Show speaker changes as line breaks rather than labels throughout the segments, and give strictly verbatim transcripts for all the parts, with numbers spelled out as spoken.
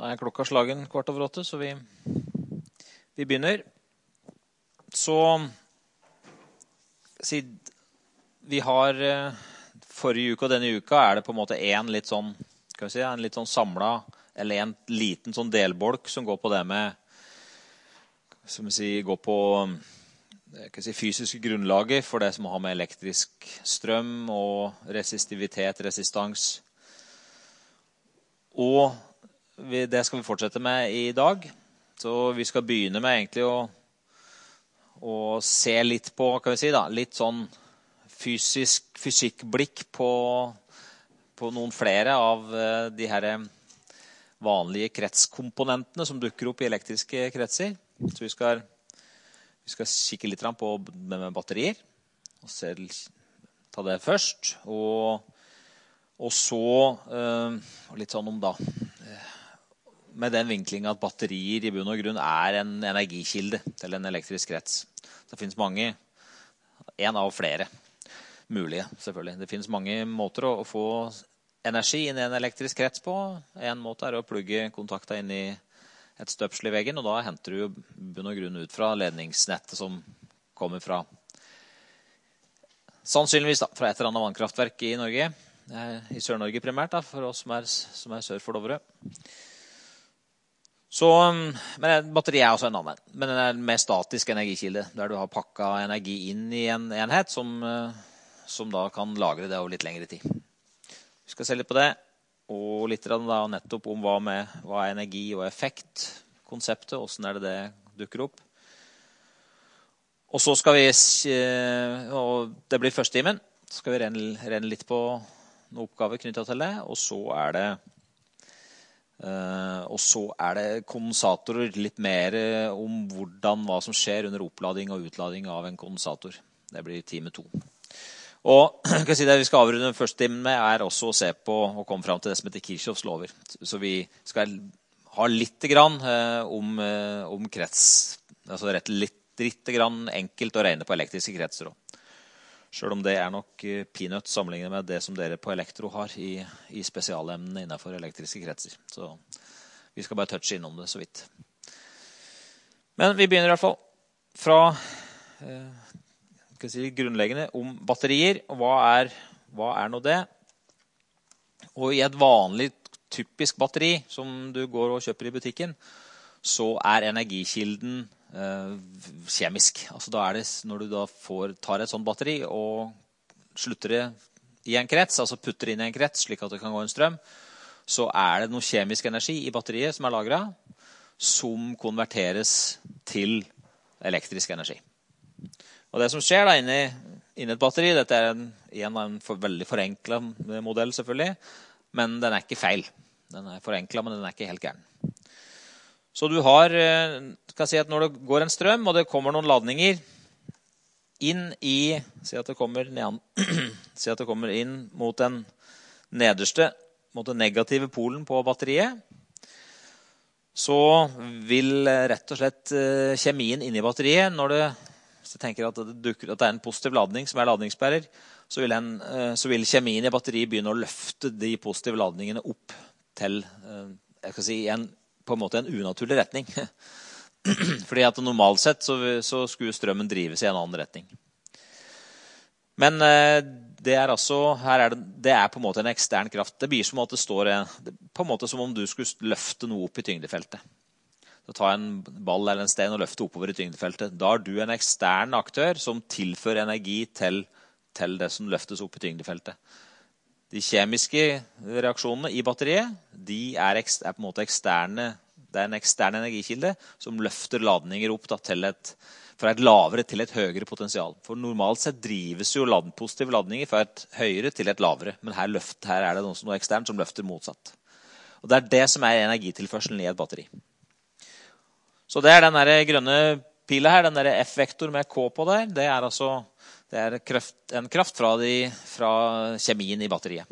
er klokka slagen kvart over åtte, så vi, vi begynner. Så, si, vi har, forrige uke og denne uka er det på en måte en litt sånn, skal vi si, en litt sånn samlet, eller en liten sånn delbolk som går på det med, som vi sier, går på kan si, fysiske grunnlaget for det som har med elektrisk strøm og resistivitet, resistans. Og vi, det skal vi fortsette med i dag. Så vi skal begynne med egentlig å, å se litt på, kan vi si da, litt sånn fysisk, fysikkblikk på, på noen flere av de her vanlige kretskomponentene som dukker opp i elektriske kretser. Så vi skal, vi skal kikke litt på med, med batterier, og se, ta det først, og, og så uh, litt sånn om da, med den vinklingen at batterier i bunn og grunn er en energikilde til en elektrisk krets. Det finnes mange, en av flere mulige selvfølgelig. Det finnes mange måter å, å få energi inn i en elektrisk krets på. En måte er å plugge kontakter inn i et støpsel i veggen, og da henter du jo bunn og grunn ut fra ledningsnettet som kommer fra, sannsynligvis da, fra et eller annet vannkraftverk i Norge, i Sør-Norge primært da, for oss som er, som er sør for Dovre. Så, men batteri er også en annen, men den er en mer statisk energikilde, der du har pakket energi inn i en enhet som, som da kan lagre det over litt lengre tid. Vi skal se litt på det, og litt da nettopp om hva, med, hva er energi og effekt, konseptet, hvordan er det det dukker opp. Og så skal vi, og det blir første timen, så skal vi renne, renne litt på noen oppgaver knyttet til det, og så er det Uh, og så er det kondensatorer, litt mer om hvordan, hva som skjer under opplading og utlading av en kondensator. Det blir time to. Og kan jeg si det vi skal avrunde den første timen med er også å se på og komme frem til det som heter Kirchhoffs lover. Så vi skal ha litt grann uh, om, uh, om krets, altså rett litt, litt grann enkelt å regne på elektriske kretser også. Selv om det er nok peanut sammenlignet med det som dere på elektro har i, i spesialemnene innenfor elektriske kretser. Så vi skal bare touche innom det så vidt. Men vi begynner i hvert fall fra eh, skal si, grunnleggende om batterier. Og hva er, hva er nå det? Og i et vanlig typisk batteri som du går og kjøper i butikken, så er energikilden kjemisk. Altså da er det, når du da får, tar et sånt batteri og slutter det i en krets, altså putter inn i en krets slik at det kan gå en strøm, så er det noe kjemisk energi i batteriet som er lagret, som konverteres til elektrisk energi. Og det som skjer da inne i et batteri, dette er en, en, en for, veldig forenklet modell selvfølgelig, men den er ikke feil. Den er forenklet, men den er ikke helt gæren. Så du har, kan si at når det går en strøm, og det kommer noen ladninger inn i, si at det kommer, ned, si at det kommer inn mot den nederste, mot den negative polen på batteriet, så vil rett og slett kjemien inne i batteriet, når det, så jeg tenker at det, dukker, at det er en positiv ladning som er ladningsbærer, så vil, en, så vil kjemien i batteriet begynne å løfte de positive ladningene opp til, jeg skal si, en på en måte en unaturlig retning. Fordi at normalt sett så, så skulle strømmen drives i en annen retning. Men eh, det er altså, her er det, det er på en måte en ekstern kraft. Det blir som at det står, på en måte som om du skulle løfte noe opp i tyngdefeltet. Så ta en ball eller en sten og løfte oppover i tyngdefeltet. Da er du en ekstern aktør som tilfører energi til, til det som løftes opp i tyngdefeltet. De kjemiske reaksjonene i batteriet, de er, ekst, er på en måte eksterne, det er en ekstern energikilde som løfter ladninger opp da, til et, fra et lavere til et høyere potensial. For normalt sett drives jo lad, positive ladninger fra et høyere til et lavere, men her, løft, her er det noe, noe eksternt som løfter motsatt. Og det er det som er energitilførselen i et batteri. Så det er den der grønne pila her, den der F-vektor med K på der, det er altså det er kraft, en kraft fra, de, fra kjemien i batteriet.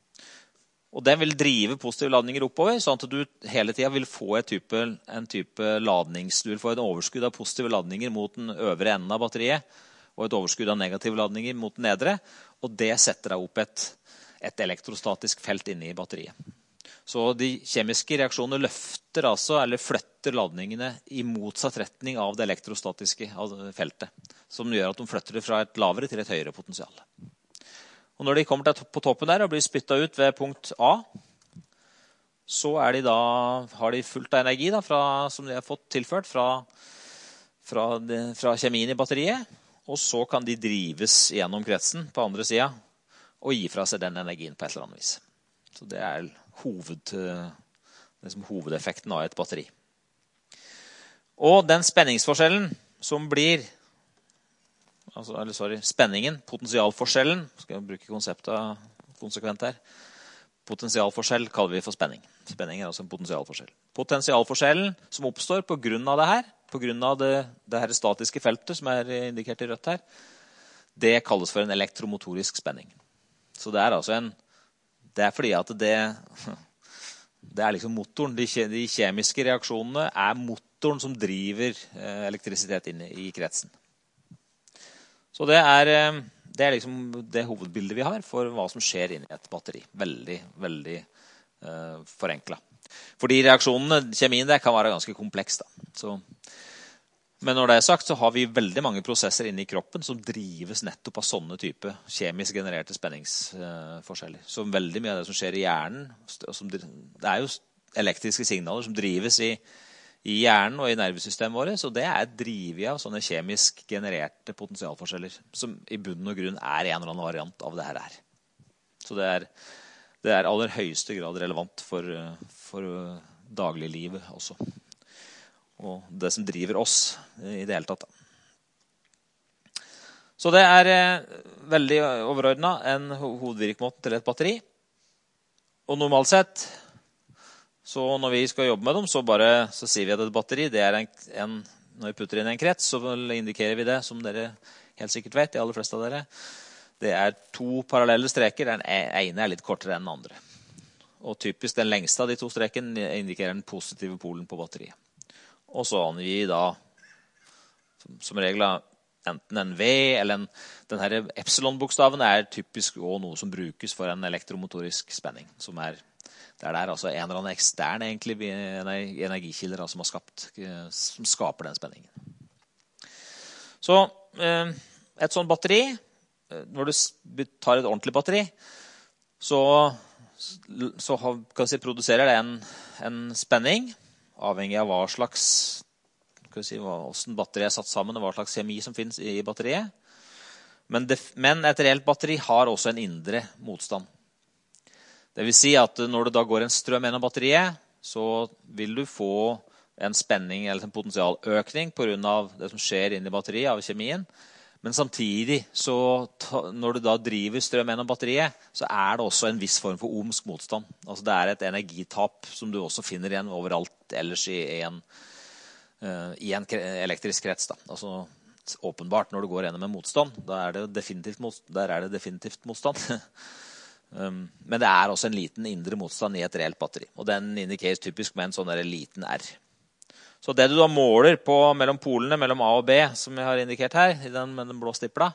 Og den vil drive positive ladninger oppover, sånn at du hele tiden vil få et type, en type ladnings, du vil få et overskudd av positive ladninger mot den øvre enden av batteriet, og et overskudd av negative ladninger mot den nedre, og det setter deg opp et, et elektrostatisk felt inne i batteriet. Så de kjemiske reaksjonene løfter altså, eller flytter ladningene i motsatt retning av det elektrostatiske av feltet, som gjør at de flytter det fra et lavere til et høyere potensial. Og når de kommer til på toppen der og blir spyttet ut ved punkt A, så er de da, har de fullt av energi da, fra, som de har fått tilført fra, fra, de, fra kjemien i batteriet, og så kan de drives gjennom kretsen på andre siden og gi fra seg den energien på et eller annet vis. Så det er hoved, liksom hovedeffekten av et batteri. Og den spenningsforskjellen som blir, altså, eller sorry, spenningen, potensialforskjellen, skal jeg bruke konseptet konsekvent her, potensialforskjell kaller vi for spenning. Spenning er altså en potensialforskjell. Potensialforskjellen som oppstår på grunn av det her, på grunn av det, det her statiske feltet som er indikert i rødt her, det kalles for en elektromotorisk spenning. Så det er altså en, det er fordi at det, det er liksom motoren, de, de kjemiske reaksjonene er motoren som driver elektrisitet inn i kretsen. Så det er, det er liksom det hovedbildet vi har for hva som skjer inni et batteri. Veldig, veldig uh, forenklet. Fordi reaksjonene, kjemien der kan være ganske kompleks da. Så, men når det er sagt, så har vi veldig mange prosesser inne i kroppen som drives nettopp av sånne type kjemisk genererte spenningsforskjeller. Så veldig mye av det som skjer i hjernen, som, det er jo elektriske signaler som drives i, i hjernen og i nervesystemet vårt, så det er drivet av sånne kjemisk genererte potensialforskjeller, som i bunn og grunn er en eller annen variant av det her her. Så det er, det er aller høyeste grad relevant for, for dagliglivet også. Og det som driver oss i det hele tatt. Så det er veldig overordnet en hovedvirkemåte til et batteri. Og normalt sett, så når vi skal jobbe med dem, så, bare, så sier vi at et batteri, det er en, en, når vi putter inn en krets, så indikerer vi det, som dere helt sikkert vet, de aller fleste av dere. Det er to parallelle streker, den ene er litt kortere enn den andre. Og typisk den lengste av de to strekene indikerer den positive polen på batteriet. Og så angir vi da, som, som regel, enten en V, eller en, den her epsilon-bokstaven er typisk også noe som brukes for en elektromotorisk spenning, som er det er der altså en eller annen ekstern egentlig, energikilder som har skapt, som skaper den spenningen. Så et sånt batteri, når du tar et ordentlig batteri, så, så kan si, produserer det en, en spenning, avhengig av hva slags, kan si, hvordan batteriet er satt sammen, og hva slags kjemi som finnes i batteriet. Men, det, men et reelt batteri har også en indre motstand. Det vil si at når det da går en strøm gjennom batteriet, så vil du få en spenning eller en potensialøkning på grunn av det som skjer inne i batteriet av kjemien. Men samtidig, så når du da driver strøm gjennom batteriet, så er det også en viss form for ohmsk motstand. Altså det er et energitap som du også finner igjen overalt ellers i en, uh, i en elektrisk krets. Da. Altså åpenbart når du går gjennom en motstand, da er det definitivt, motstand, der er det definitivt motstand. Um, men det er også en liten indre motstand i et reelt batteri, og den indikeres typisk med en sånn der liten R. Så det du da måler på mellom polene, mellom A og B, som jeg har indikert her, i den, med den blå stipla,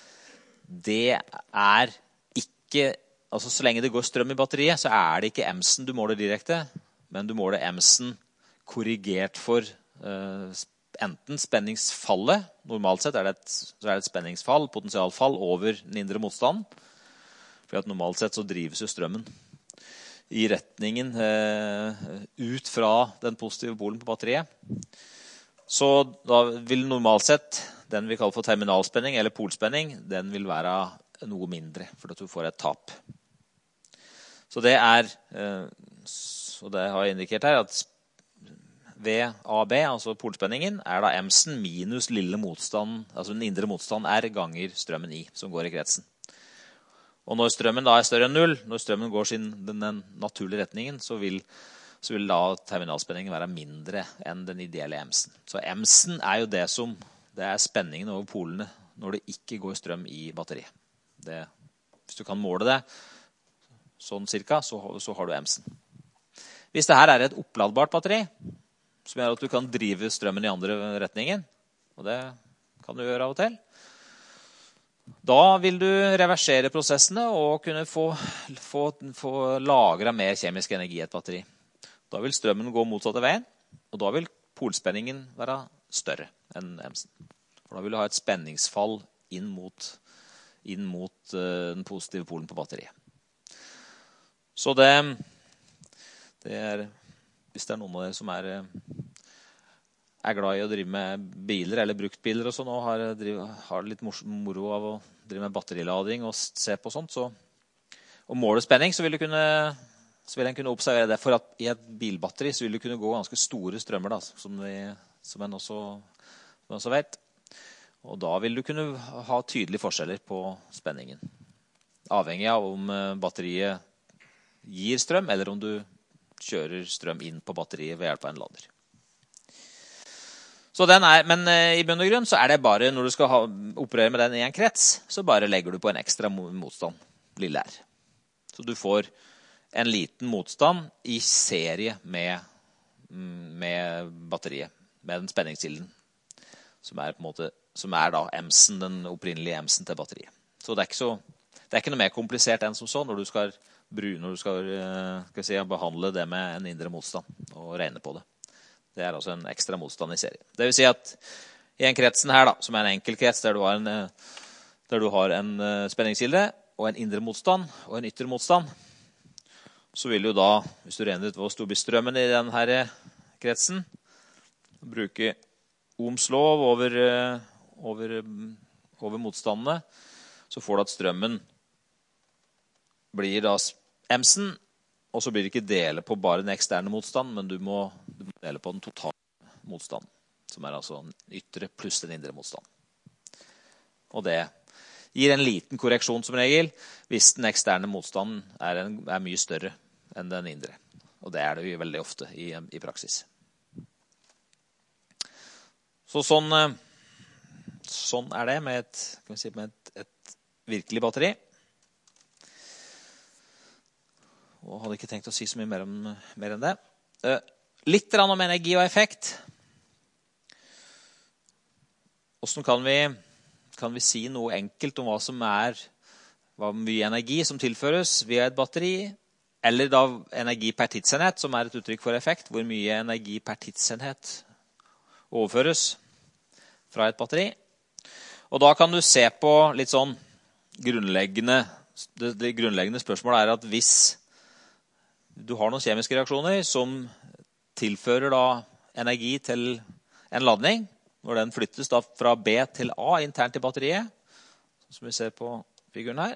det er ikke, altså så lenge det går strøm i batteriet, så er det ikke emsen du måler direkte, men du måler emsen korrigert for uh, enten spenningsfallet, normalt sett er det et, så er det et spenningsfall, potensialfall over den indre motstanden, for at normalt sett så drives jo strømmen i retningen eh, ut fra den positive polen på batteriet. Så da vil normalt sett den vi kaller for terminalspenning eller polspenning, den vil være noe mindre, for at du får et tap. Så det er, eh, så det har jeg indikert her, at V A B, altså polspenningen, er da emsen minus lille motstand, altså den indre motstand R ganger strømmen I, som går i kretsen. Og når strømmen da er større enn null, når strømmen går sin den, den naturlige retningen, så vil, så vil da terminalspenningen være mindre enn den ideelle emsen. Så emsen er jo det som, det er spenningen over polene når det ikke går strøm i batteriet. Det, hvis du kan måle det sånn cirka, så, så har du emsen. Hvis det her er et oppladbart batteri, som gjør at du kan drive strømmen i andre retningen, og det kan du gjøre av og til, Da vil du reversere prosessene og kunne få, få, få lagret mer kjemisk energi i et batteri. Da vil strømmen gå motsatte veien, og da vil polspenningen være større enn emsen. For da vil du ha et spenningsfall inn mot, inn mot uh, den positive polen på batteriet. Så det, det er, hvis det er noen av dere som er, er glad i å drive med biler eller bruktbiler og sånn, og har, drive, har litt moro av å drive med batterilading og se på sånt, så, og måle spenning, så vil, du kunne, så vil en kunne observere det. For at i et bilbatteri så vil det kunne gå ganske store strømmer, da, som, vi, som en også, som en også vet. Og da vil du kunne ha tydelige forskjeller på spenningen. Avhengig av om batteriet gir strøm, eller om du kjører strøm inn på batteriet ved hjelp av en lader. Så den er, men i bunn og grunn så er det bare, når du skal ha, operere med den i en krets, så bare legger du på en ekstra motstand, lille R. Så du får en liten motstand i serie med, med batteriet, med den spenningskilden, som er på en måte, som er da emsen, den opprinnelige emsen til batteriet. Så det er ikke så, det er ikke noe mer komplisert enn som så, når du skal, når du skal, skal si, behandle det med en indre motstand og regne på det. Det er altså en ekstra motstand i serie. Det vil si at i en kretsen her, da, som er en enkel krets, der du har en, der du har en spenningskilde og en indre motstand og en ytre motstand, så vil du da, hvis du regner ut hvor stor blir strømmen i denne kretsen, bruke Ohms lov over, over, over motstandene, så får du at strømmen blir da emsen, og så blir det ikke dele på bare den eksterne motstanden, men du må, du må dele på den totale motstanden, som er altså den ytre pluss den indre motstanden. Og det gir en liten korreksjon som regel, hvis den eksterne motstanden er, en, er mye større enn den indre. Og det er det jo veldig ofte i, i praksis. Så sånn, sånn er det med et, kan vi si, med et, et virkelig batteri. Og hadde ikke tenkt å si så mye mer, om, mer enn det. Uh, litt om energi og effekt. Hvordan kan vi, kan vi si noe enkelt om hva som er, hva mye energi som tilføres via et batteri, eller da energi per tidsenhet, som er et uttrykk for effekt, hvor mye energi per tidsenhet overføres fra et batteri. Og da kan du se på litt sånn grunnleggende, det, det grunnleggende spørsmålet er at hvis du har noen kjemiske reaksjoner som tilfører da energi til en ladning, når den flyttes da fra B til A internt i batteriet, som vi ser på figuren her.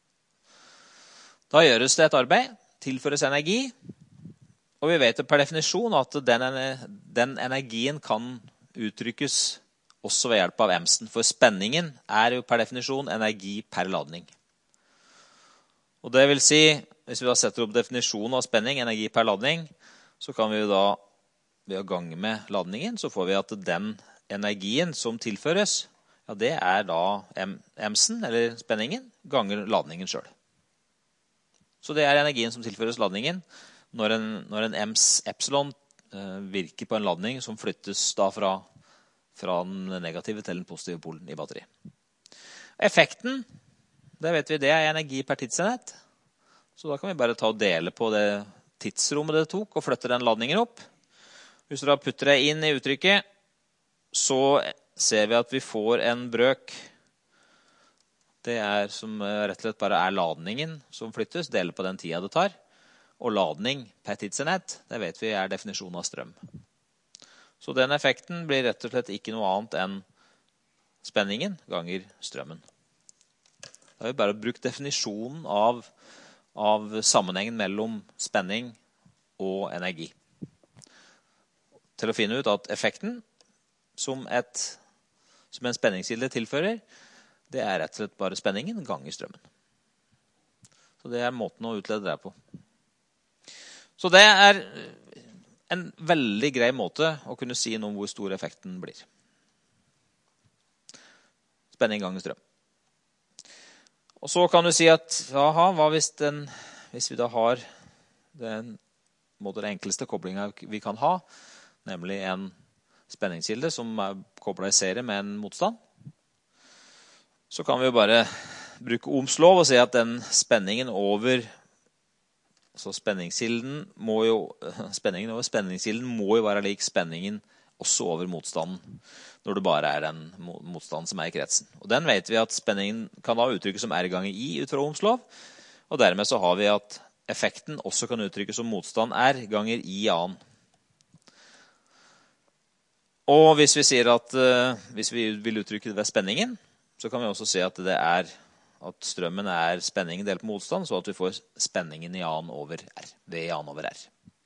Da gjøres det et arbeid, tilføres energi, og vi vet per definisjon at den, den energien kan uttrykkes også ved hjelp av emsen, for spenningen er jo per definisjon energi per ladning. Og det vil si, hvis vi da setter opp definisjonen av spenning, energi per ladning, så kan vi jo da, ved å gange med ladningen, så får vi at den energien som tilføres, ja, det er da emsen, eller spenningen, ganger ladningen selv. Så det er energien som tilføres ladningen, når en, når en ems epsilon eh, virker på en ladning som flyttes da fra, fra den negative til den positive polen i batteriet. Effekten, det vet vi, det er energi per tidsenhet. Så da kan vi bare ta og dele på det tidsrommet det tok og flytte den ladningen opp. Hvis du da putter det inn i uttrykket, så ser vi at vi får en brøk. Det er som rett og slett bare er ladningen som flyttes, dele på den tida det tar. Og ladning per tidsenhet, det vet vi er definisjonen av strøm. Så den effekten blir rett og slett ikke noe annet enn spenningen ganger strømmen. Da har vi bare brukt definisjonen av av sammenhengen mellom spenning og energi. Til å finne ut at effekten som, et, som en spenningskilde tilfører, det er rett og slett bare spenningen ganger strømmen. Så det er måten å utlede det på. Så det er en veldig grei måte å kunne si noe om hvor stor effekten blir. Spenning ganger strøm. Og så kan du si at, jaha, hva hvis, den, hvis vi da har den, den enkleste koblingen vi kan ha, nemlig en spenningskilde som er koblet i serie med en motstand, så kan vi jo bare bruke Ohms lov og si at den spenningen over så spenningskilden må jo spenningen over spenningskilden må jo være lik spenningen også over motstanden når det bare er den motstanden som er i kretsen. Og den vet vi at spenningen kan da uttrykkes som R ganger I ut fra Ohms lov, og dermed så har vi at effekten også kan uttrykkes som motstand R ganger I annen. Og hvis vi sier at uh, hvis vi vil uttrykke det ved spenningen, så kan vi også si at det er at strømmen er spenningen delt på motstand, så at vi får spenningen I annen over R, V I annen over R.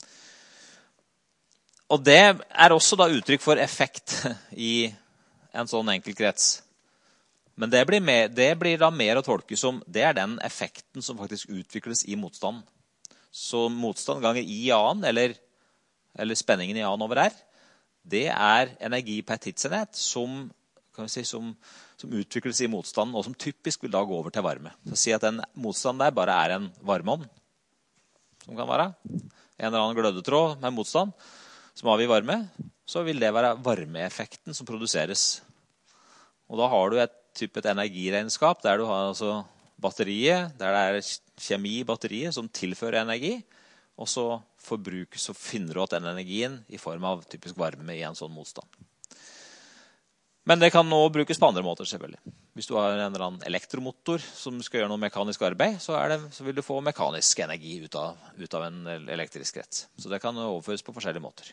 Og det er også da uttrykk for effekt I en sånn enkel krets. Men det blir, mer, det blir da mer å tolke som det er den effekten som faktisk utvikles I motstand. Så motstand ganger I annen, eller, eller spenningen I annen over R, det er energi per tidsenhet som, kan vi si, som, som utvikles I motstanden, og som typisk vil da gå over til varme. Så si at den motstanden der bare er en varmeovn, som kan være en eller annen glødetråd med motstand, som har vi varme, så vil det være varmeeffekten som produseres. Og da har du et type et energiregnskap, der du har altså batteriet, der det er kjemi I batteriet som tilfører energi, og så forbrukes og finner du at den energien I form av typisk varme I en sånn motstand. Men det kan nå brukes på andre måter selvfølgelig. Hvis du har en eller annen elektromotor som skal gjøre noe mekanisk arbeid, så, er det, så vil du få mekanisk energi ut av, ut av en elektrisk krets. Så det kan overføres på forskjellige måter.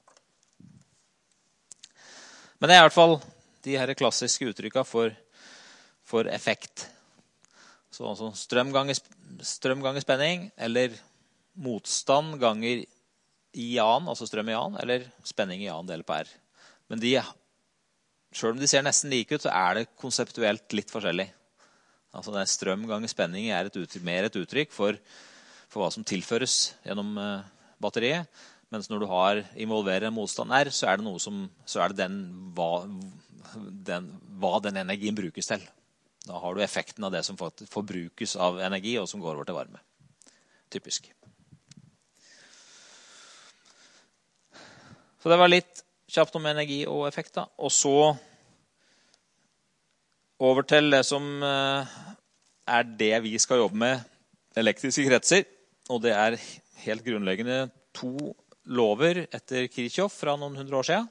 Men det er I hvert fall de her klassiske uttrykka for, for effekt. Så altså strøm ganger, strøm ganger spenning, eller motstand ganger I annen, altså strøm I annen, eller spenning I annen del på R. Men de, selv om de ser nesten like ut, så er det konseptuelt litt forskjellig. Altså det strøm ganger spenning er et uttrykk, mer et uttrykk for, for hva som tilføres gjennom uh, batteriet. Mens når du har involverer en motstand R, så er det noe som, så er det den hva, den, hva den energien brukes til. Da har du effekten av det som forbrukes av energi, og som går over til varme. Typisk. Så det var litt kjapt om energi og effekt da. Og så over til det som er det vi skal jobbe med, elektriske kretser. Og det er helt grunnleggende to lover etter Kirchhoff fra noen hundre år siden.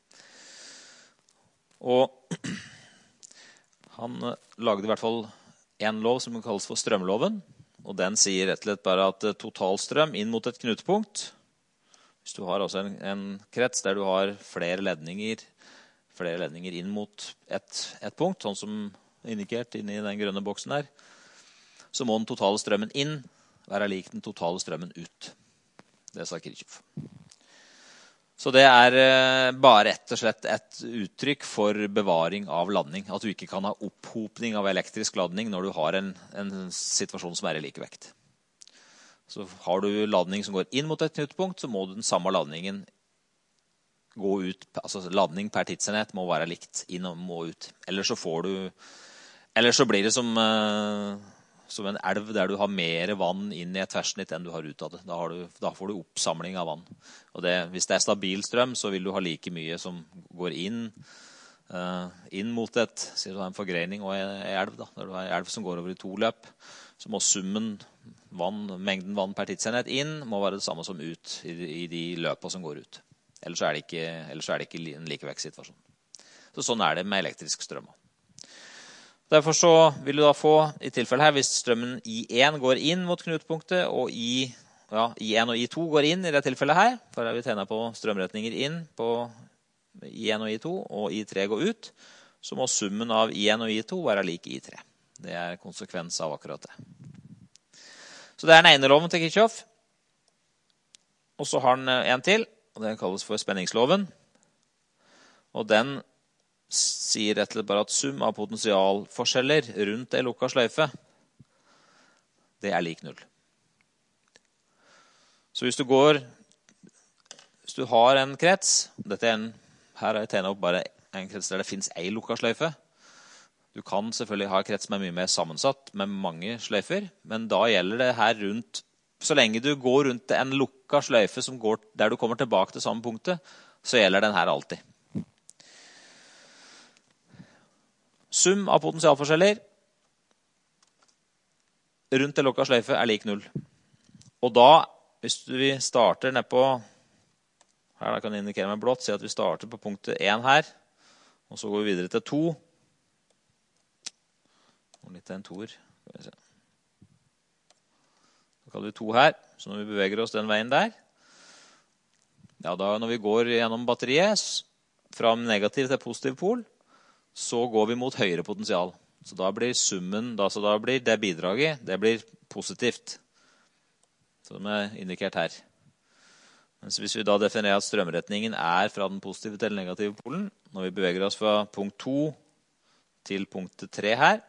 Og han lagde I hvert fall en lov som kalles for strømloven. Og den sier rett og slett bare at totalstrøm inn mot et knutepunkt. Hvis du har også en, en krets der du har flere ledninger, flere ledninger inn mot et, et punkt, sånn som indikert inn I den grønne boksen her, så må den totale strømmen inn være lik den totale strømmen ut. Det sa Kirchhoff. Så det er bare rett og slett et uttrykk for bevaring av ladning. At du ikke kan ha opphopning av elektrisk ladning når du har en, en situasjon som er I likevekt. Så har du ladning som går inn mot et knutepunkt, så må den samme ladningen gå ut. Altså ladning per tidsenhet må være likt inn og må ut. Eller så får du, eller så blir det som... som en elv der du har mer vann inn I et tverrsnitt enn du har ut av det. Da, har du, da får du oppsamling av vann. Og det, hvis det er stabil strøm, så vil du ha like mye som går inn, uh, inn mot et, sier du har en forgreining og en elv, da. Der du har en elv som går over I to løp, så må summen, vann, mengden vann per tidsenhet inn, må være det samme som ut I, I de løpene som går ut. Ellers er det ikke, ellers er det ikke en likevektsituasjon. Så sånn er det med elektrisk strøm. Derfor så vil du da få, I tilfelle her, hvis strømmen I én går inn mot knutepunktet, og I, ja, I én og I to går inn I det tilfellet her, for her vi tegnet på strømretninger inn på I én og I to, og I tre går ut, så må summen av I én og I to være lik I tre. Det er konsekvens av akkurat det. Så det er den ene loven til Kirchhoff. Og så har den en til, og den kalles for spenningsloven. Og den sier rett og slett bare at sum av potensialforskjeller rundt en lukket sløyfe, det er lik null. Så hvis du går, hvis du har en krets, dette er en, her har jeg tegnet opp bare en krets der det finnes en lukket sløyfe. Du kan selvfølgelig ha en krets som er mye mer sammensatt med mange sløyfer, men da gjelder det her rundt, så lenge du går rundt en lukket sløyfe som går, der du kommer tilbake til samme punktet, så gjelder den her alltid. Sum av potensialforskjeller rundt det lukka sløyfe er lik null. Og da, hvis vi starter ned på, her da kan jeg indikere meg blått, si at vi starter på punktet én her, og så går vi videre til to. Og litt av en toer, skal vi se. Da kaller vi to her, så når vi beveger oss den veien der, ja, da når vi går gjennom batteriet, fra negativ til positiv pol, så går vi mot høyere potensial. Så da blir summen, da, så da blir det bidraget, det blir positivt. Som er indikert her. Mens hvis vi da definerer at strømretningen er fra den positive til den negative polen, når vi beveger oss fra punkt to til punktet tre her,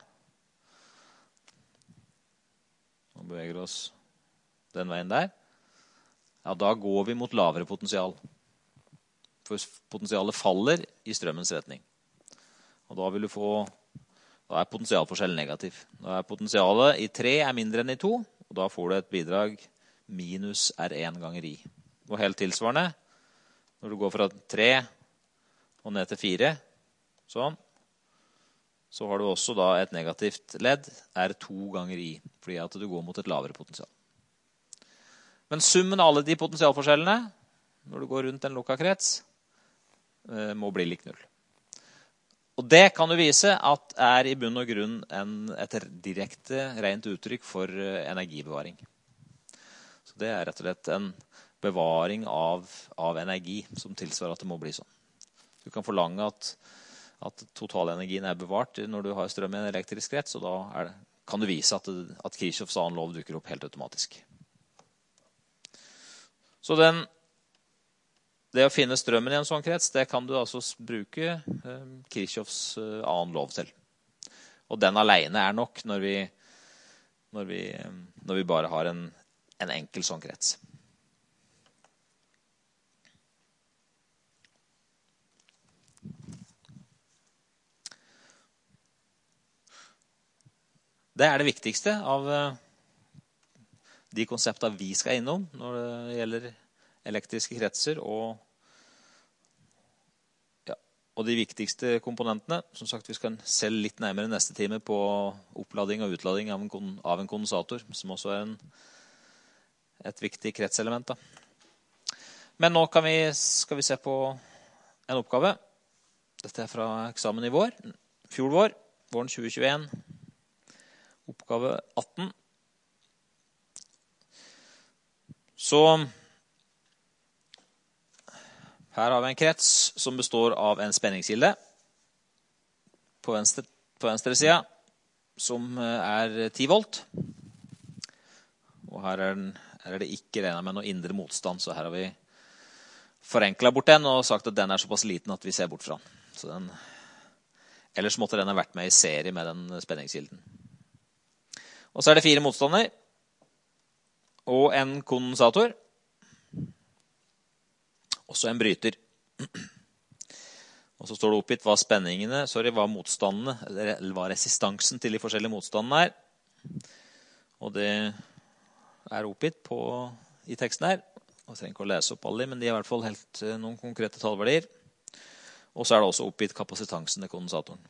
og beveger oss den veien der, ja, da går vi mot lavere potensial. For potensialet faller i strømmens retning. Og da vil du få, da er potensialforskjellen negativ. Da er potensialet i tre er mindre enn i to, og da får du et bidrag minus R én ganger I. Og helt tilsvarende, når du går fra tre og ned til fire, sånn, så har du også da et negativt ledd, R to ganger I, fordi at du går mot et lavere potensial. Men summen av alle de potensialforskjellene, når du går rundt en lukka krets, må bli lik null. Og det kan du vise at er i bunn og grunn en, et direkte rent uttrykk for energibevaring. Så det er rett og slett en bevaring av, av energi som tilsvarer at det må bli sånn. Du kan forlange at, at totalenergien er bevart når du har strøm i en elektrisk krets, og da er det, kan du vise at, det, at Kirchhoffs annen lov dukker opp helt automatisk. Så den, det å finne strømmen i en sånn krets, det kan du altså bruke eh, Kirchhoffs eh, annen lov til. Og den alene er nok når vi, når vi, når vi bare har en, en enkel sånn krets. Det er det viktigste av de konseptene vi skal innom når det gjelder elektriske kretser og, ja, og de viktigste komponentene. Som sagt, vi skal se litt nærmere neste time på opplading og utlading av en, av en kondensator, som også er en, et viktig kretselement. Da. Men nå kan vi, skal vi se på en oppgave. Dette er fra eksamen i vår, fjor vår, våren tjue tjueen. Oppgave atten. Så her har vi en krets som består av en spenningskilde på venstre, på venstre sida, som er ti volt. Og her er, den, her er det ikke regnet med noe indre motstand, så her har vi forenklet bort den og sagt at den er såpass liten at vi ser bort fra den. Så den ellers måtte den ha vært med i serie med den spenningskilden. Og så er det fire motstander og en kondensator. Og så en bryter. Og så står det oppgitt hva spenningene, sorry, hva motstandene, eller hva resistansen til de forskjellige motstandene er. Og det er oppgitt på, i teksten her. Jeg trenger ikke å lese opp alle, men de er i hvert fall helt noen konkrete tallverdier. Og så er det også oppgitt kapasitansen til kondensatoren.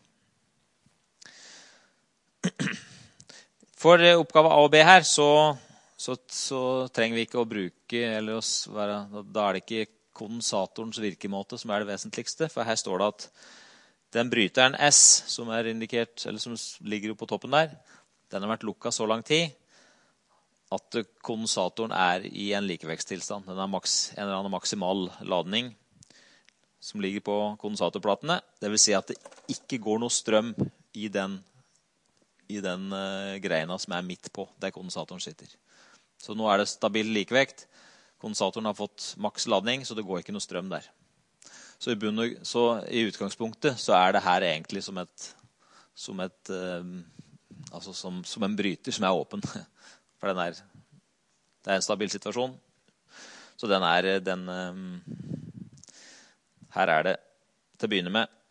For oppgave A og B her, så, så, så trenger vi ikke å bruke, eller å være, da er det ikke kondensatorens virkemåte som er det vesentligste, for her står det at den bryteren S, som er indikert, eller som ligger på toppen der, den har vært lukket så lang tid, at kondensatoren er i en likevektstilstand. Den har maks, en eller annen maksimal ladning som ligger på kondensatorplatene. Det vil si at det ikke går noe strøm i den i den uh, greina som er midt på, der kondensatoren sitter. Så nå er det stabil likevekt. Kondensatoren har fått maks ladning, så det går ikke noe strøm der. Så i, bunn, så i utgangspunktet så er det her egentlig som et, som, et uh, altså som, som en bryter som er åpen. For den er, det er en stabil situasjon. Så den er, den, um, her er det til å begynne med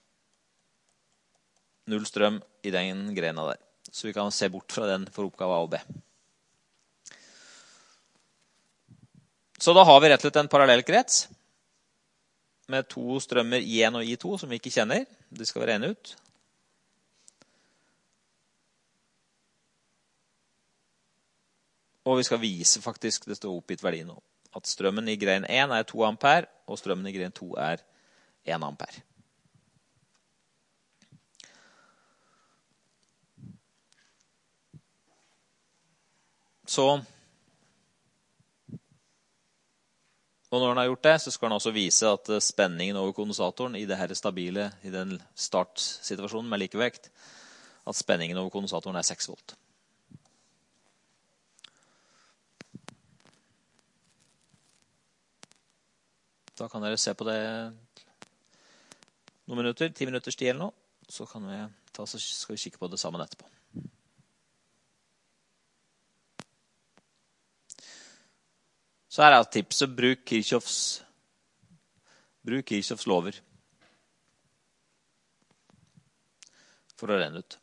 null strøm i den grena der. Så vi kan se bort fra den for oppgave A og B. Så da har vi rett og slett en parallellkrets med to strømmer I en og I to som vi ikke kjenner. Det skal vi regne ut. Og vi skal vise faktisk, det står oppgitt verdi nå, at strømmen i gren én er to ampere, og strømmen i gren to er en ampere. Så, og når den har gjort det, så skal den også vise at spenningen over kondensatoren i det her stabile, i den startsituasjonen med likevekt, at spenningen over kondensatoren er seks volt. Da kan dere se på det noen minutter, ti minutters tid eller noe, så, kan vi ta, så skal vi kikke på det sammen etterpå. Så her er tipset, bruk Kirchhoffs, bruk Kirchhoffs lover for å renne ut.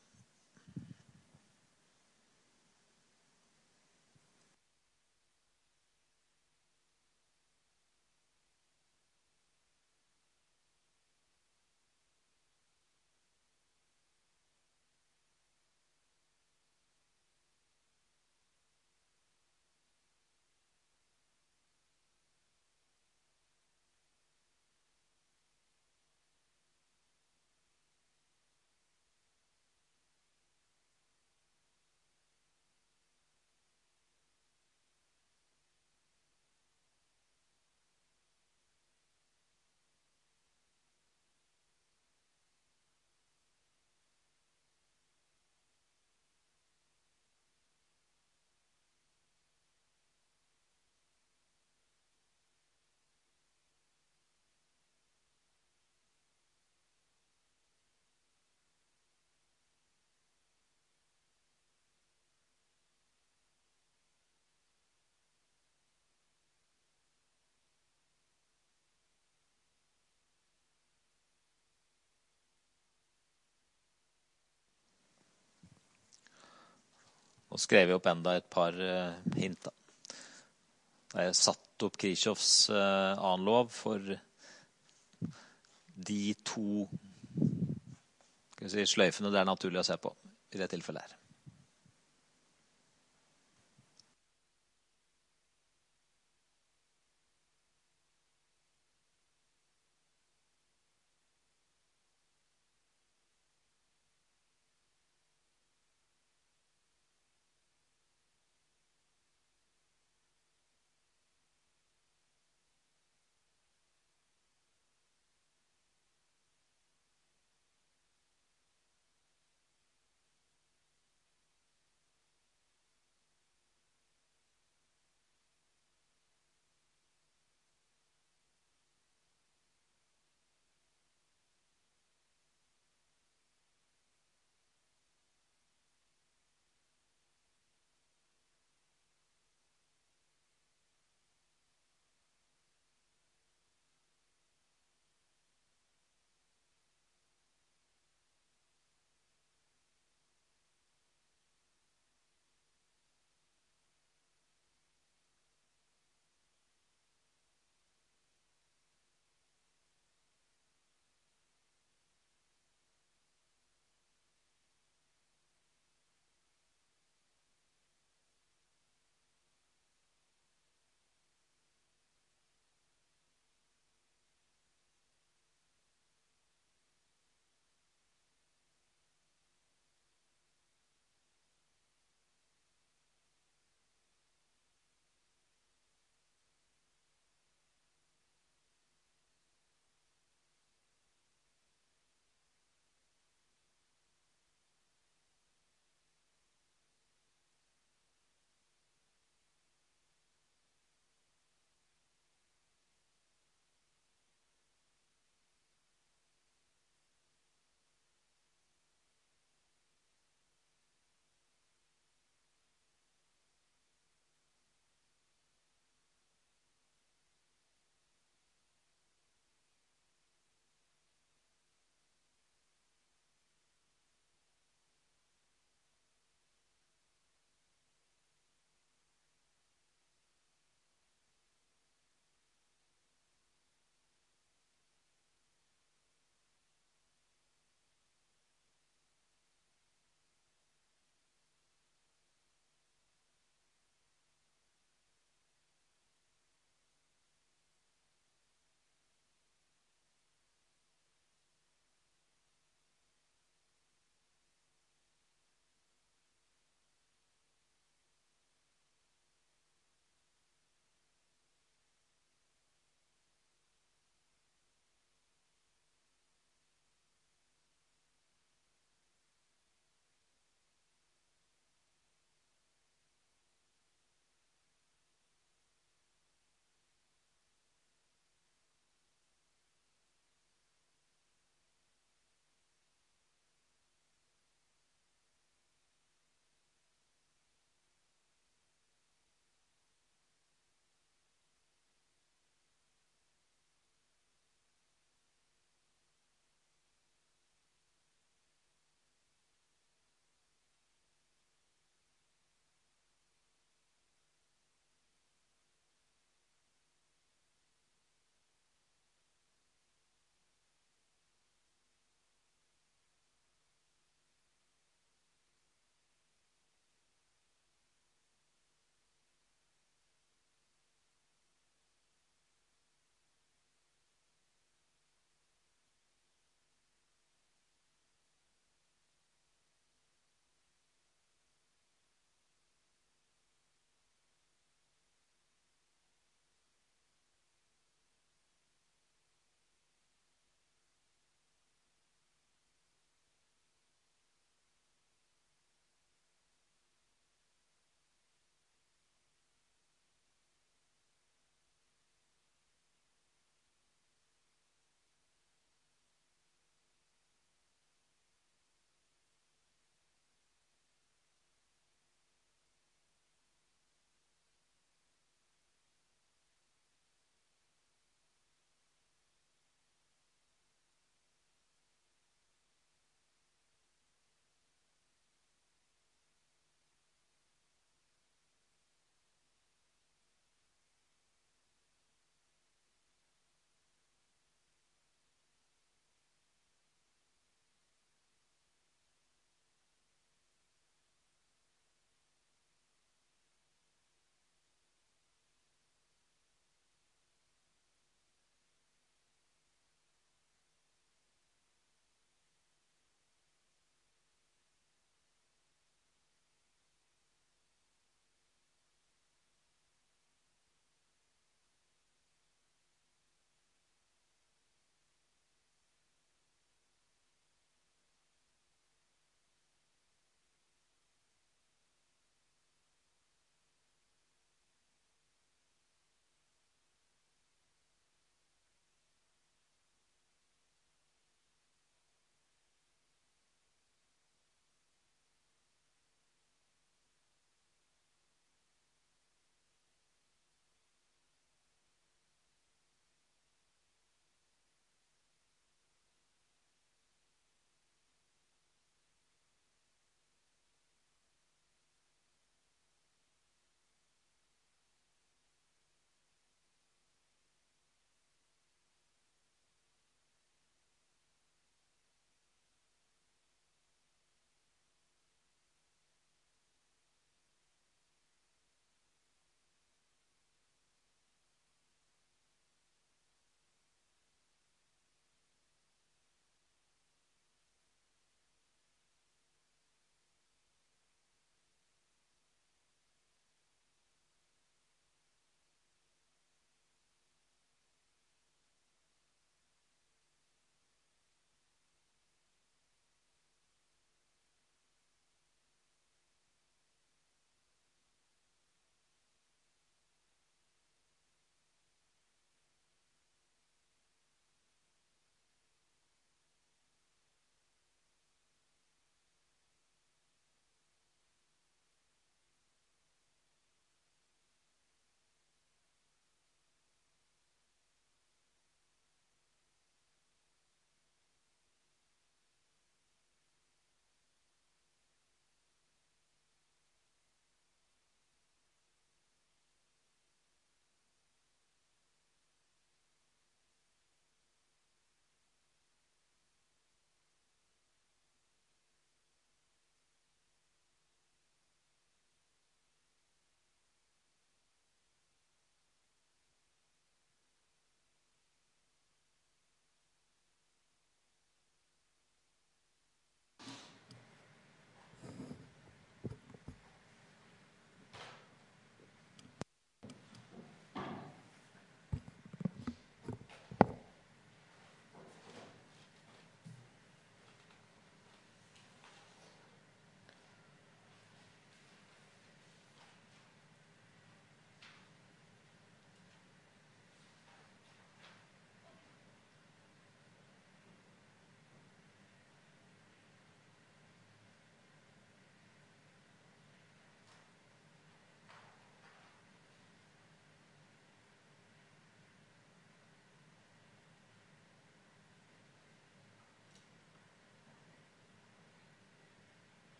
Og skrev jeg opp enda et par uh, hint da. Da jeg satt opp Kirchhoffs uh, annen lov for de to skal vi si, sløyfene det er naturlig å se på i det tilfellet her.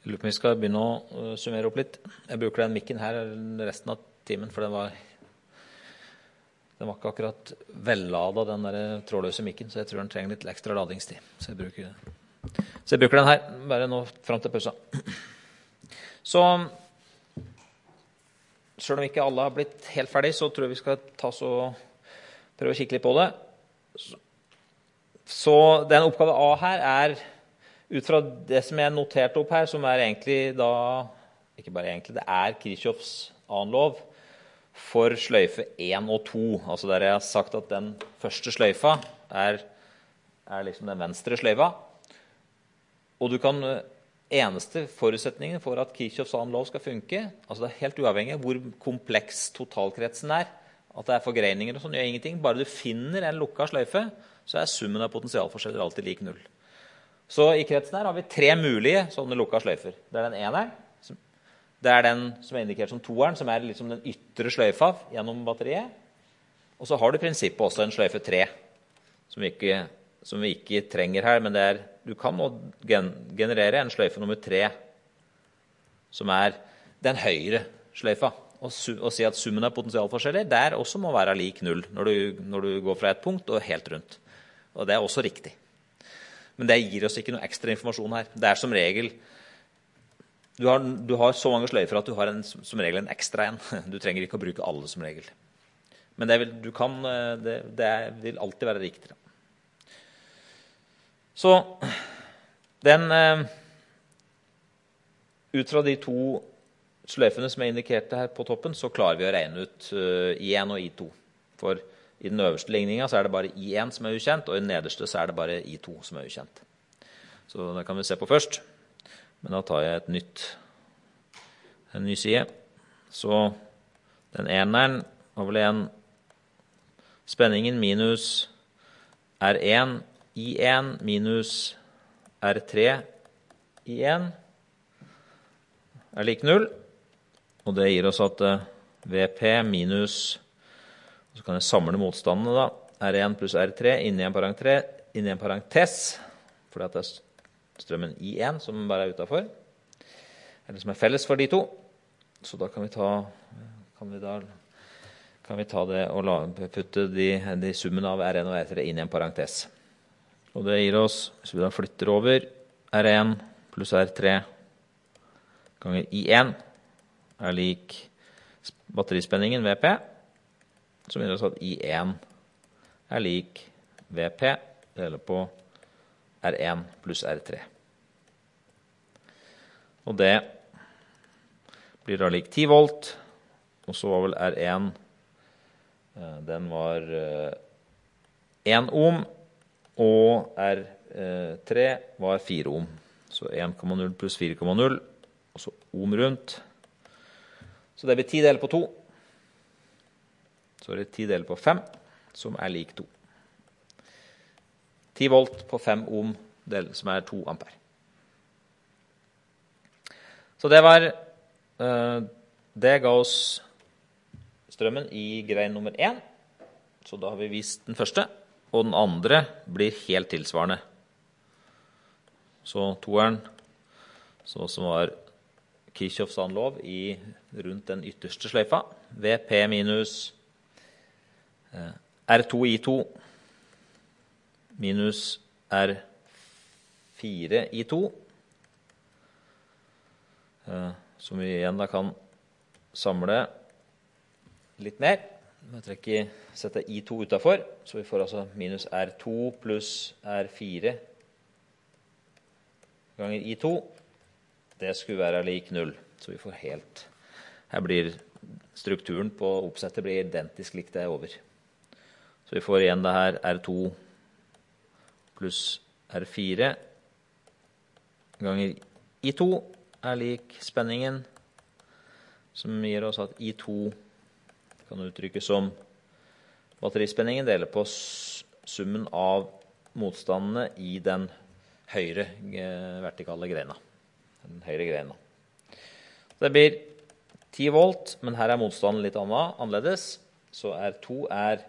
Jeg lurer på om vi skal begynne å summere opp litt. Jeg bruker den mikken her resten av timen, for den var, den var ikke akkurat velladet, den der trådløse mikken, så jeg tror den trenger litt ekstra ladingstid. Så jeg bruker, så jeg bruker den her, bare nå frem til pausa. Så, selv om ikke alle har blitt helt ferdig, så tror jeg vi skal ta så, prøve å kikke litt på det. Så, så den oppgave A her er, ut fra det som jeg noterte opp her, som er egentlig da, ikke bare egentlig, det er Kirchhoffs annen lov for sløyfe én og to. Altså der jeg har sagt at den første sløyfa er, er liksom den venstre sløyfa. Og du kan, eneste forutsetningen for at Kirchhoffs annen lov skal funke, altså det er helt uavhengig hvor kompleks totalkretsen er, at det er forgreininger og sånn, gjør ingenting. Bare du finner en lukket sløyfe, så er summen av potensialforskjeller alltid lik null. Så i kretsen her har vi tre mulige sånne lukket sløyfer. Det er den ene, det er den som er indikert som toeren, som er liksom den ytre sløyfa gjennom batteriet. Og så har du i prinsippet også en sløyfe tre, som vi ikke, som vi ikke trenger her, men det er, du kan nå gen, generere en sløyfe nummer tre, som er den høyre sløyfa, og, su, og si at summen av potensialforskjeller der også må være lik null, når du, når du går fra et punkt og helt rundt. Og det er også riktig. Men det gir oss ikke noe ekstra informasjon her. Det er som regel, du har, du har så mange sløyfer at du har en, som regel en ekstra en. Du trenger ikke å bruke alle som regel. Men det vil, du kan, det, det vil alltid være riktig. Så den, ut fra de to sløyfene som er indikerte her på toppen, så klarer vi å regne ut I én og I to. For i den øverste ligningen så er det bare I én som er ukjent, og i den nederste så er det bare I to som er ukjent. Så det kan vi se på først. Men da tar jeg et nytt, en ny side. Så den eneren har vel en spenningen minus R én I én minus R tre I én er lik null. Og det gir oss at V P minus, så kan jeg samle motstandene da, R én pluss R tre inn i en parentes, inn i en parentes, fordi at det er strømmen I én som bare er utenfor, eller som er felles for de to. Så da kan vi ta, kan vi da, kan vi ta det og la, putte de, de summen av R én og R tre inn i en parentes. Og det gir oss, hvis vi da flytter over, R én pluss R tre ganger I én er lik batterispenningen V P, som gir oss at I én er lik V P deler på R én pluss R tre. Og det blir da lik ti volt, og så var vel R én, den var én ohm, og R tre var fire ohm. Så én komma null pluss fire komma null, og så ohm rundt. Så det blir ti deler på to. Så er det ti deler på fem, som er lik to. ti volt på fem ohm, som er to ampere. Så det var, det ga oss strømmen i grein nummer én. Så da har vi vist den første, og den andre blir helt tilsvarende. Så toeren, så som var Kirchhoffs annen lov i rundt den ytterste sløyfa, V P minus R to I to minus R fire I to, som vi igjen da kan samle litt mer. Jeg trekker, setter I to utenfor, så vi får altså minus R to pluss R fire ganger I to. Det skulle være lik null, så vi får helt, her blir strukturen på oppsettet blir identisk lik det over. Så vi får igjen det her R to pluss R fire ganger I to er lik spenningen, som gir oss at I to kan uttrykkes som batterispenningen deler på summen av motstandene i den høyre vertikale greina. Den høyre greina. Det blir ti volt, men her er motstanden litt annerledes. Så R to er,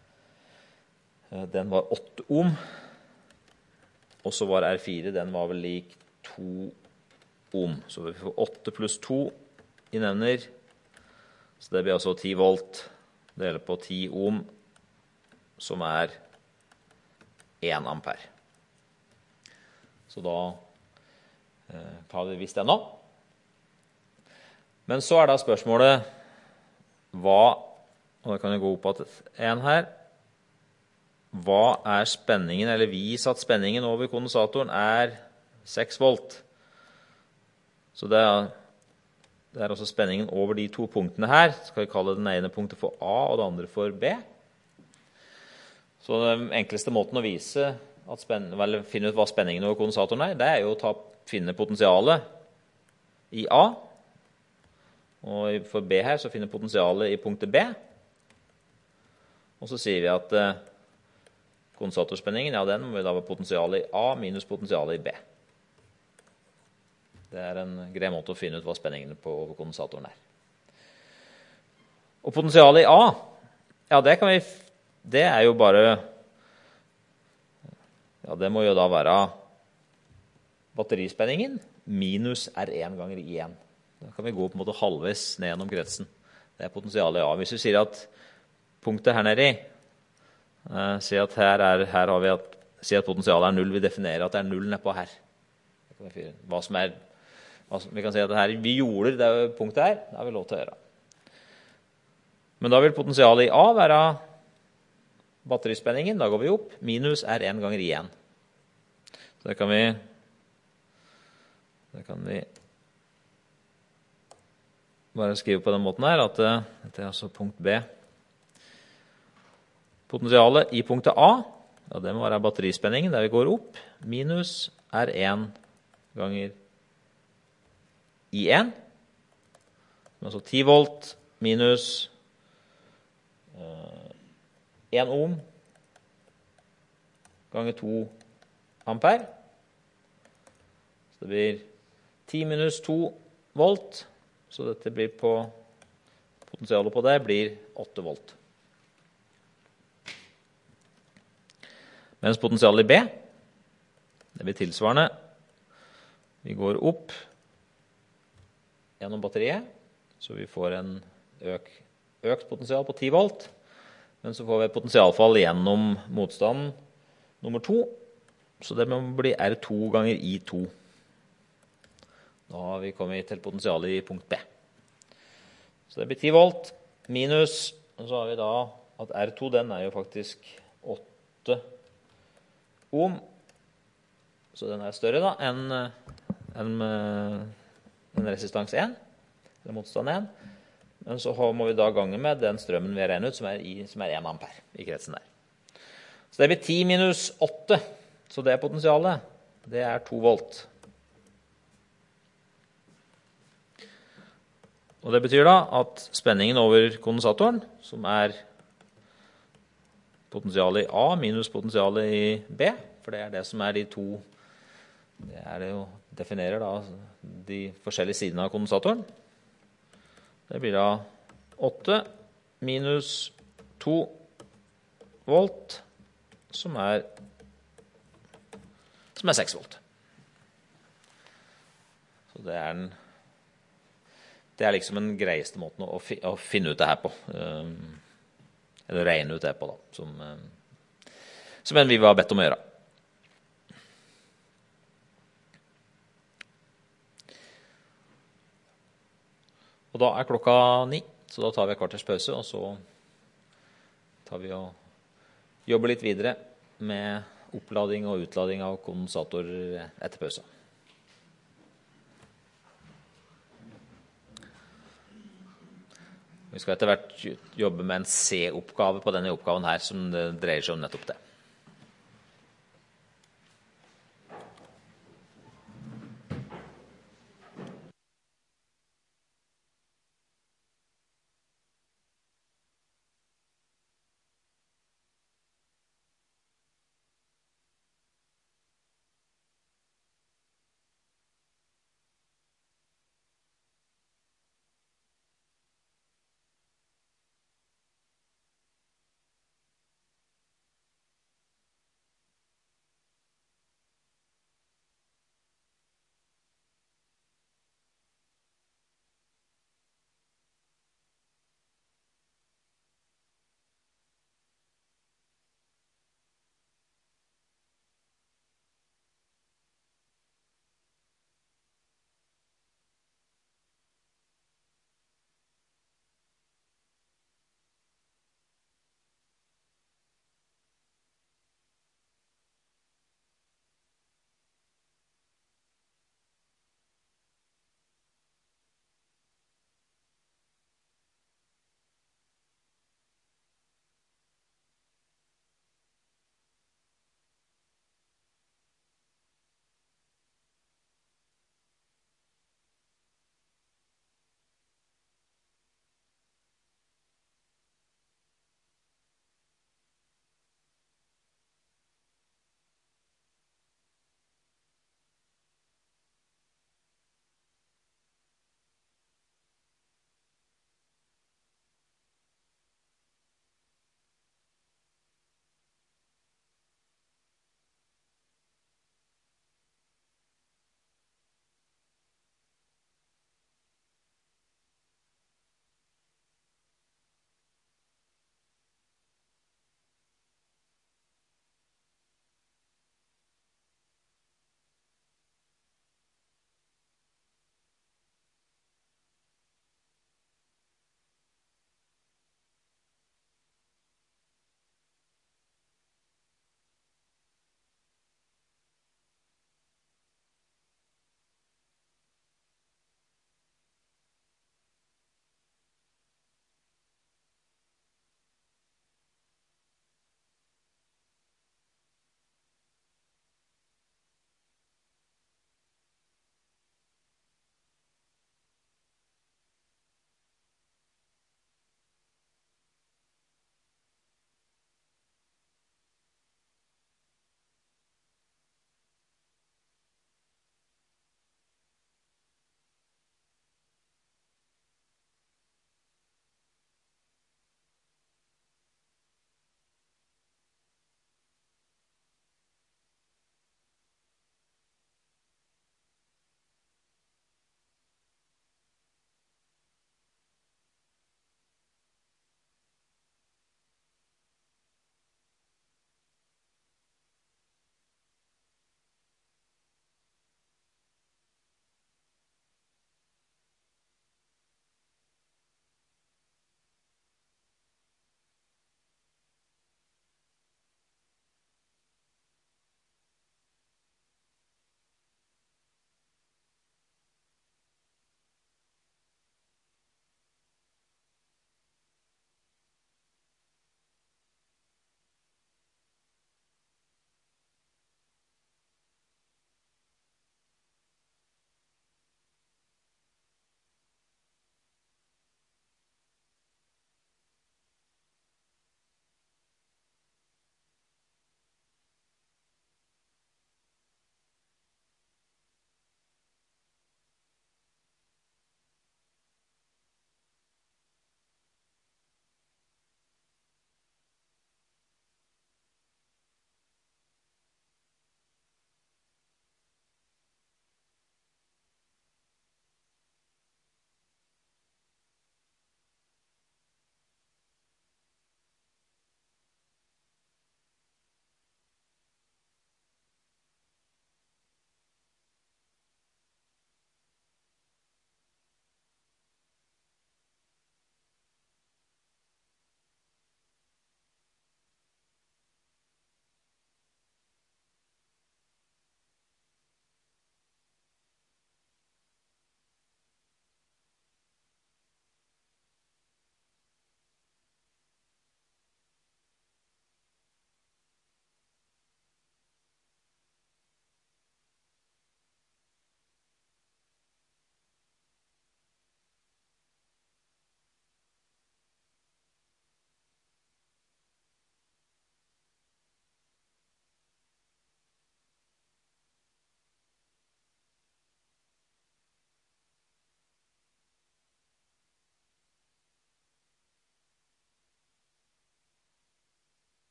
den var åtte ohm, og så var R fire, den var vel lik to ohm. Så vi får åtte pluss to i nevner. Så det blir altså ti volt delt på ti ohm, som er én ampere. Så da eh, har vi visst det nå. Men så er da spørsmålet hva, og da kan jeg gå opp at en her, hva er spenningen, eller vis at spenningen over kondensatoren er seks volt. Så det er, det er også spenningen over de to punktene her. Skal vi kalle den ene punktet for A og det andre for B. Så den enkleste måten å vise at spenn, eller finne ut hva spenningen over kondensatoren er, det er jo å ta, finne potensialet i A. Og for B her så finner potensialet i punktet B. Og så sier vi at eh, kondensatorspenningen, ja, den må da være potensialet i A minus potensialet i B. Det er en grei måte å finne ut hva spenningen på kondensatoren er. Og potensialet i A, ja, det kan vi, det er jo bare, ja, det må jo da være batterispenningen minus R én ganger I én. Da kan vi gå på en måte halvveis ned gjennom kretsen. Det er potensialet i A. Hvis vi sier at punktet her nede i, Uh, si at her, er, her har vi at, si at potensialet er null, vi definerer at det er null nedpå her. Hva som er, hva som, vi kan si at her, vi jorder det punktet her, det har vi lov til å gjøre. Men da vil potensialet i A være batterispenningen, da går vi opp, minus R én ganger I én. Så det kan vi, det kan vi bare skrive på den måten her, at uh, dette er altså punkt B. Potensialet i punktet A, ja, det må være batterispenningen der vi går opp, minus R én ganger I én. Altså ti volt minus eh, én ohm ganger to ampere. Så det blir ti minus to volt, så dette blir på, potensialet på det blir åtte volt. Mens potensialet i B, det blir tilsvarende. Vi går opp gjennom batteriet, så vi får en øk, økt potensial på ti volt, men så får vi et potensialfall gjennom motstanden nummer to, så det må bli R to ganger I to. Da har vi kommet til potensialet i punkt B. Så det blir ti volt minus, og så har vi da at R to, den er jo faktisk åtte ohm, så den er større da enn en, en resistans én, eller motstand én. Men så må vi da gange med den strømmen vi har regnet ut, som er, i, som er én ampere i kretsen der. Så det blir ti minus åtte, så det er potensialet, det er to volt. Og det betyr da at spenningen over kondensatoren, som er potensialet i A minus potensialet i B, for det er det som er de to, det er det jo, definerer da de forskjellige sidene av kondensatoren. Det blir da åtte minus to volt, som er, som er seks volt. Så det er den, det er liksom den greieste måten å, å finne ut det her på. Um, eller regne ut det på da, som, som en vi var bedt om å gjøre. Og da er klokka ni, så da tar vi et kvarters pause, og så tar vi og jobber litt videre med opplading og utlading av kondensator etter pause. Vi skal etter hvert jobbe med en C-oppgave på denne oppgaven her, som det dreier seg om nettopp det.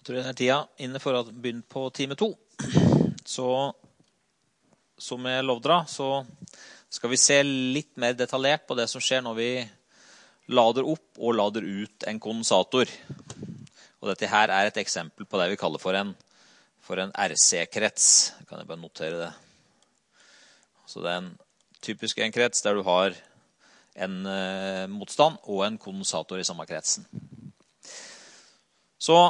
Jeg tror det er tida inne for å begynne på time to. Så som jeg lovde da, så skal vi se litt mer detaljert på det som skjer når vi lader opp og lader ut en kondensator. Og dette her er et eksempel på det vi kaller for en, for en R C-krets. Kan jeg bare notere det. Så det er en typisk en krets der du har en eh, motstand og en kondensator i samme kretsen. Så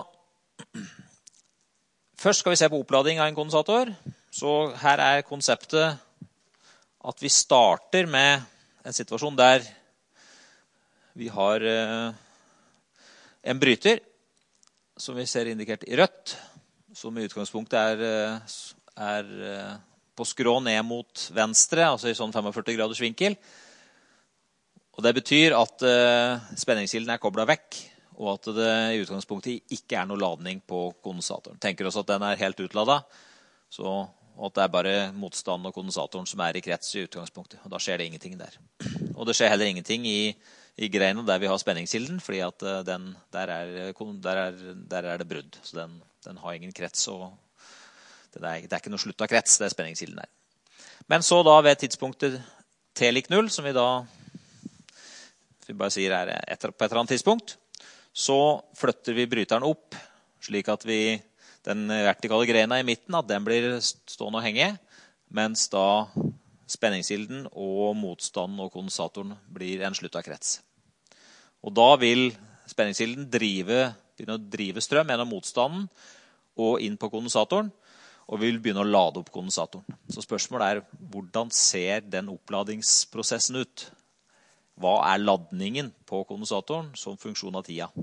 først skal vi se på opplading av en kondensator. Så her er konseptet at vi starter med en situasjon der vi har eh, en bryter som vi ser indikert i rødt, som i utgangspunktet er, er på skrå ned mot venstre, altså i sånn førtifem graders vinkel. Og det betyr at eh, spenningskilden er koblet vekk, og at det i utgangspunktet ikke er noe ladning på kondensatoren. Tenker også at den er helt utladet, så, og at det er bare motstanden og kondensatoren som er i krets i utgangspunktet. Og da skjer det ingenting der. Og det skjer heller ingenting i, i greina der vi har spenningskilden, fordi at den, der, er, der, er, der er det brudd. Så den, den har ingen krets, og det er, det er ikke noe slutt av krets, det er spenningskilden der. Men så da ved tidspunktet t lik null, som vi da vi bare sier er etter, på et eller annet tidspunkt, så flytter vi bryteren opp, slik at vi, den vertikale grena i midten, at den blir stående og henge, mens da spenningskilden og motstanden og kondensatoren blir en slutt av krets. Og da vil spenningskilden drive, begynne å drive strøm gjennom motstanden og inn på kondensatoren, og vi vil begynne å lade opp kondensatoren. Så spørsmålet er, hvordan ser den oppladingsprosessen ut? Hva er ladningen på kondensatoren som funksjon av tida?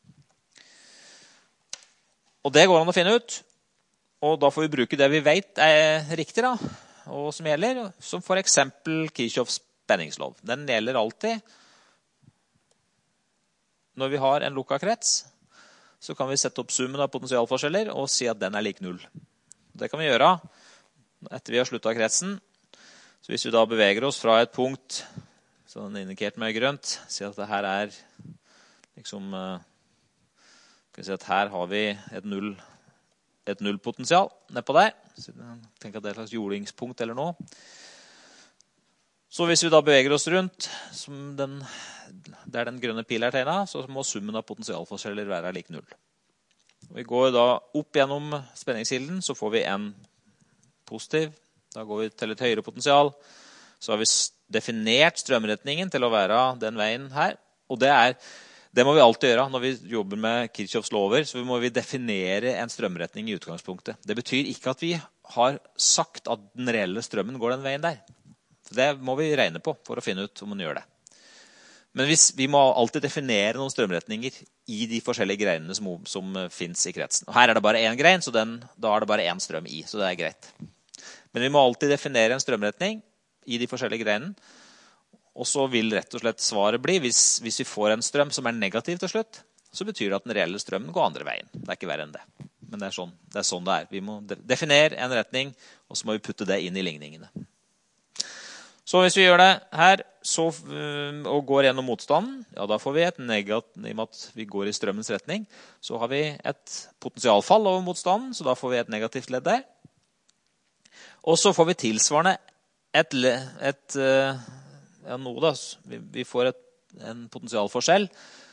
Og det går an å finne ut, og da får vi bruke det vi vet er riktig da, og som gjelder, som for eksempel Kirchhoffs spenningslov. Den gjelder alltid. Når vi har en lukket krets, så kan vi sette opp summen av potensialforskjeller og si at den er lik null. Det kan vi gjøre etter vi har sluttet kretsen. Så hvis vi da beveger oss fra et punkt, så den er indikert med grønt, si at det her er liksom, skal vi si at her har vi et null, et nullpotensial nedpå der. Så tenk at det er et slags jordingspunkt eller noe. Så hvis vi da beveger oss rundt, som den, der den grønne pil er tegnet, så må summen av potensialforskjeller være lik null. Og vi går da opp gjennom spenningskilden, så får vi en positiv. Da går vi til et høyere potensial. Så har vi definert strømretningen til å være den veien her. Og det, er, det må vi alltid gjøre når vi jobber med Kirchhoffs lover, så må vi definere en strømretning i utgangspunktet. Det betyr ikke at vi har sagt at den reelle strømmen går den veien der. Det må vi regne på for å finne ut om man gjør det. Men hvis, vi må alltid definere noen strømretninger i de forskjellige greinene som, som finnes i kretsen. Og her er det bare en grein, så den, da er det bare en strøm i, så det er greit. Men vi må alltid definere en strømretning i de forskjellige greinene. Og så vil rett og slett svaret bli, hvis, hvis vi får en strøm som er negativ til slutt, så betyr det at den reelle strømmen går andre veien. Det er ikke verre enn det. Men det er sånn det er. Sånn det er. Vi må definere en retning, og så må vi putte det inn i ligningene. Så hvis vi gjør det her, så, og går gjennom motstanden, ja, da får vi et negativ, i og med at vi går i strømmens retning, så har vi et potensialfall over motstanden, så da får vi et negativt ledd der. Og så får vi tilsvarende et, et ja, noe da, vi, vi får et, en potensialforskjell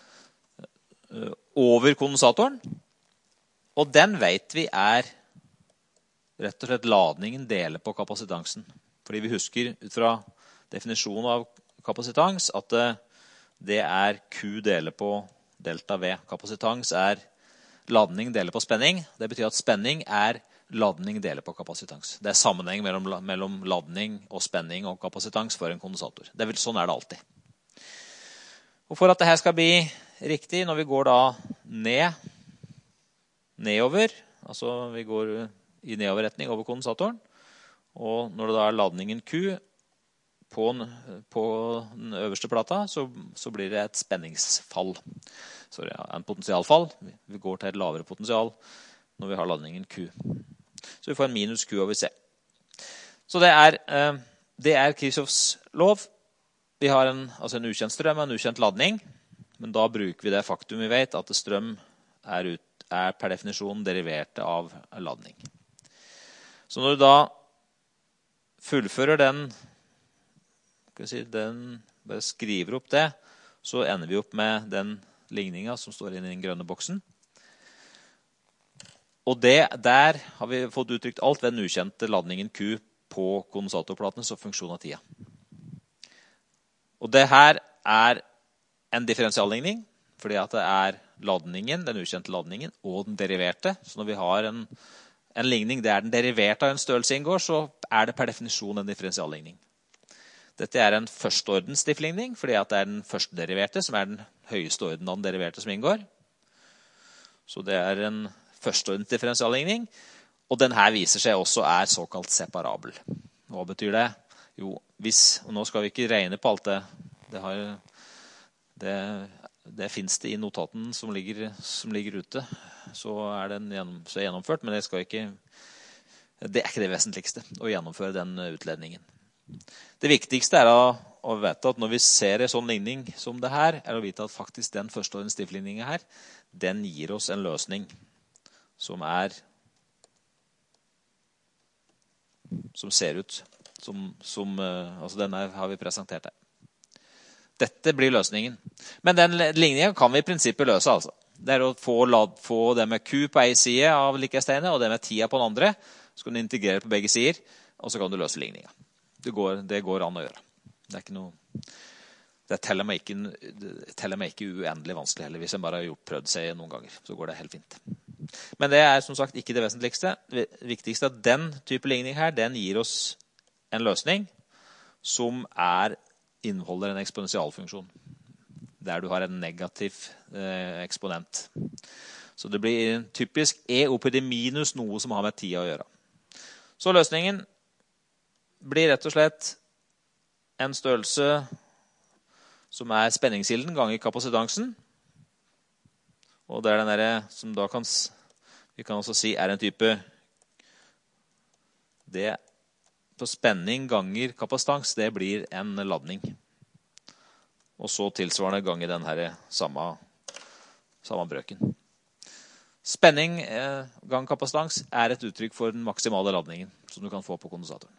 over kondensatoren, og den vet vi er rett og slett ladningen deler på kapasitansen. Fordi vi husker ut fra definisjonen av kapasitans at det er Q deler på delta V. Kapasitans er ladning deler på spenning. Det betyr at spenning er ladning deler på kapasitans. Det er sammenheng mellom, mellom ladning og spenning og kapasitans for en kondensator. Det er vel, sånn er det alltid. Og for at dette skal bli riktig, når vi går da ned, nedover, altså vi går i nedoverretning over kondensatoren, og når det da er ladningen Q på, på den øverste plata, så, så blir det et spenningsfall. Sorry, ja, en potensialfall. Vi går til et lavere potensial når vi har ladningen Q. Så vi får en minus Q over C. Så det er, det er Kirchhoffs lov. Vi har en, altså en ukjent strøm og en ukjent ladning, men da bruker vi det faktum vi vet at strøm er, ut, er per definisjon deriverte av ladning. Så når du da fullfører den, skal vi si, den, bare skriver opp det, så ender vi opp med den ligningen som står inne i den grønne boksen. Og det, der har vi fått uttrykt alt ved den ukjente ladningen Q på kondensatorplatene som funksjon av tida. Og det her er en differensialligning, fordi at det er ladningen, den ukjente ladningen, og den deriverte. Så når vi har en, en ligning der den deriverte av en størrelse inngår, så er det per definisjon en differensialligning. Dette er en førsteordens differensialligning, fordi at det er den første deriverte, som er den høyeste orden av den deriverte som inngår. Så det er en førsteordens differensialligning, og den her viser seg også er såkalt separabel. Hva betyr det? Jo, hvis, og nå skal vi ikke regne på alt det, det har Det, det finnes det i notaten som ligger, som ligger ute. Så er den gjennom, så er gjennomført, men det, skal ikke, det er ikke det vesentligste å gjennomføre den utledningen. Det viktigste er å, å vite at når vi ser en sånn ligning som det her, er å vite at faktisk den førsteordens differensialligningen her, den gir oss en løsning som er som ser ut som, som altså denne har vi presentert her. Dette blir løsningen. Men den ligningen kan vi i prinsippet løse, altså. Det er å få, få det med Q på en side av likestegnet, og det med tida på den andre. Så kan du integrere på begge sider, og så kan du løse ligningen. Det går, det går an å gjøre. Det er ikke noe... Det teller meg ikke, det teller meg ikke uendelig vanskelig heller, hvis en bare har gjort prøvd seg noen ganger. Så går det helt fint. Men det er som sagt ikke det vesentligste. Det viktigste er at den type ligning her, den gir oss en løsning som er inneholder en eksponentialfunksjon, der du har en negativ eh, eksponent. Så det blir typisk E oppi det minus noe som har med tida å gjøre. Så løsningen blir rett og slett en størrelse som er spenningskilden ganger kapasitansen, og det er den der som da kan, vi kan også si er en type det på spenning ganger kapasitans, det blir en ladning. Og så tilsvarende ganger den her samme, samme brøken. Spenning eh, ganger kapasitans er et uttrykk for den maksimale ladningen som du kan få på kondensatoren.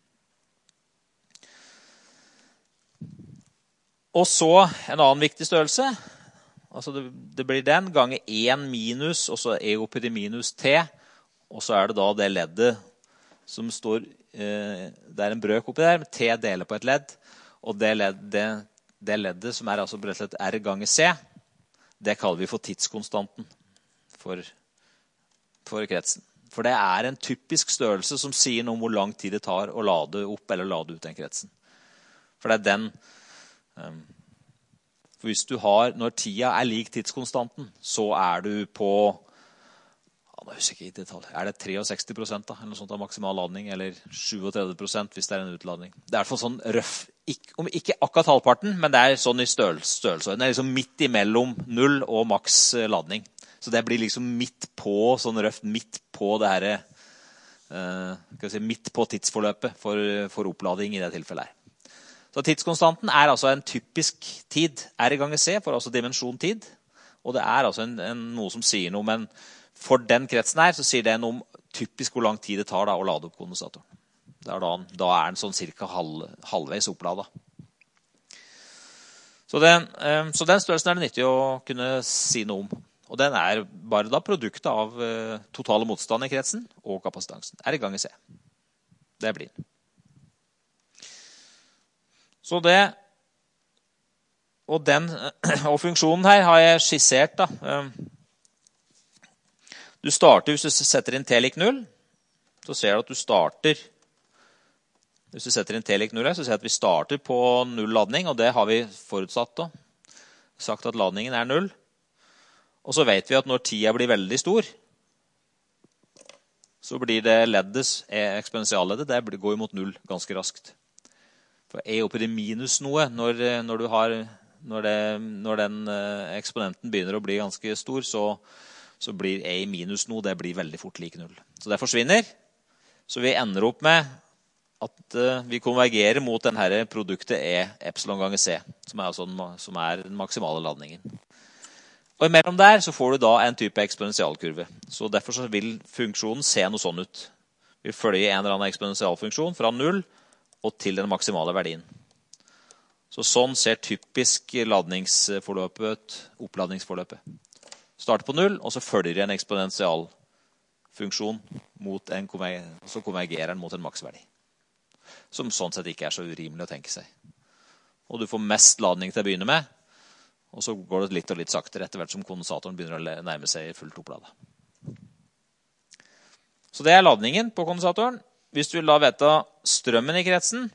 Og så en annen viktig størrelse, altså det, det blir den ganger en minus, og så E oppi det minus T, og så er det da det leddet som står, eh, det er en brøk oppi der, med T deler på et ledd, og det, ledd, det, det leddet som er altså rett og slett R ganger C, det kaller vi for tidskonstanten for, for kretsen. For det er en typisk størrelse som sier noe om hvor lang tid det tar å lade opp eller lade ut den kretsen. For det er den, um, for hvis du har, når tida er lik tidskonstanten, så er du på, jeg husker ikke i detalj, er det sekstistre prosent da, eller noe sånt av maksimal ladning, eller trettisju prosent hvis det er en utladning. Det er i hvert fall sånn røff, ikke, om ikke akkurat halvparten, men det er sånn i størrelse. størrelse. Det er liksom midt imellom null og maks ladning. Så det blir liksom midt på, sånn røft midt på det her, uh, skal vi si, midt på tidsforløpet for, for opplading i det tilfellet her. Så tidskonstanten er altså en typisk tid, R ganger C, for altså dimensjon tid, og det er altså en, en, noe som sier noe, men for den kretsen her, så sier det noe om typisk hvor lang tid det tar da, å lade opp kondensatoren. Da, da er den sånn cirka halv, halvveis oppladet. Så den, så den størrelsen er det nyttig å kunne si noe om. Og den er bare da produktet av totale motstand i kretsen og kapasitansen. R ganger C. Det blir den. Så det, og den, og funksjonen her har jeg skissert da. Du starter, hvis du setter inn T lik null, så ser du at du starter, hvis du setter inn T lik null her, så ser du at vi starter på null ladning, og det har vi forutsatt da. Sagt at ladningen er null. Og så vet vi at når tida blir veldig stor, så blir det leddet, eksponentialleddet, det går mot null ganske raskt. For E oppi det minus noe, når, når, du har, når, det, når den eksponenten begynner å bli ganske stor, så så blir E minus noe, det blir veldig fort lik null. Så det forsvinner. Så vi ender opp med at uh, vi konvergerer mot denne produktet E epsilon ganger C, som er, altså den, som er den maksimale ladningen. Og imellom der så får du da en type eksponentialkurve. Så derfor så vil funksjonen se noe sånn ut. Vi følger en eller annen eksponentialfunksjon fra null og til den maksimale verdien. Så sånn ser typisk ladningsforløpet, oppladningsforløpet. Starter på null, og så følger det en eksponentialfunksjon mot en, så konvergerer den mot en maksverdi. Som sånn sett ikke er så urimelig å tenke seg. Og du får mest ladning til å begynne med, og så går det litt og litt saktere etter hvert som kondensatoren begynner å nærme seg fullt oppladet. Så det er ladningen på kondensatoren. Hvis du vil da vite strømmen i kretsen,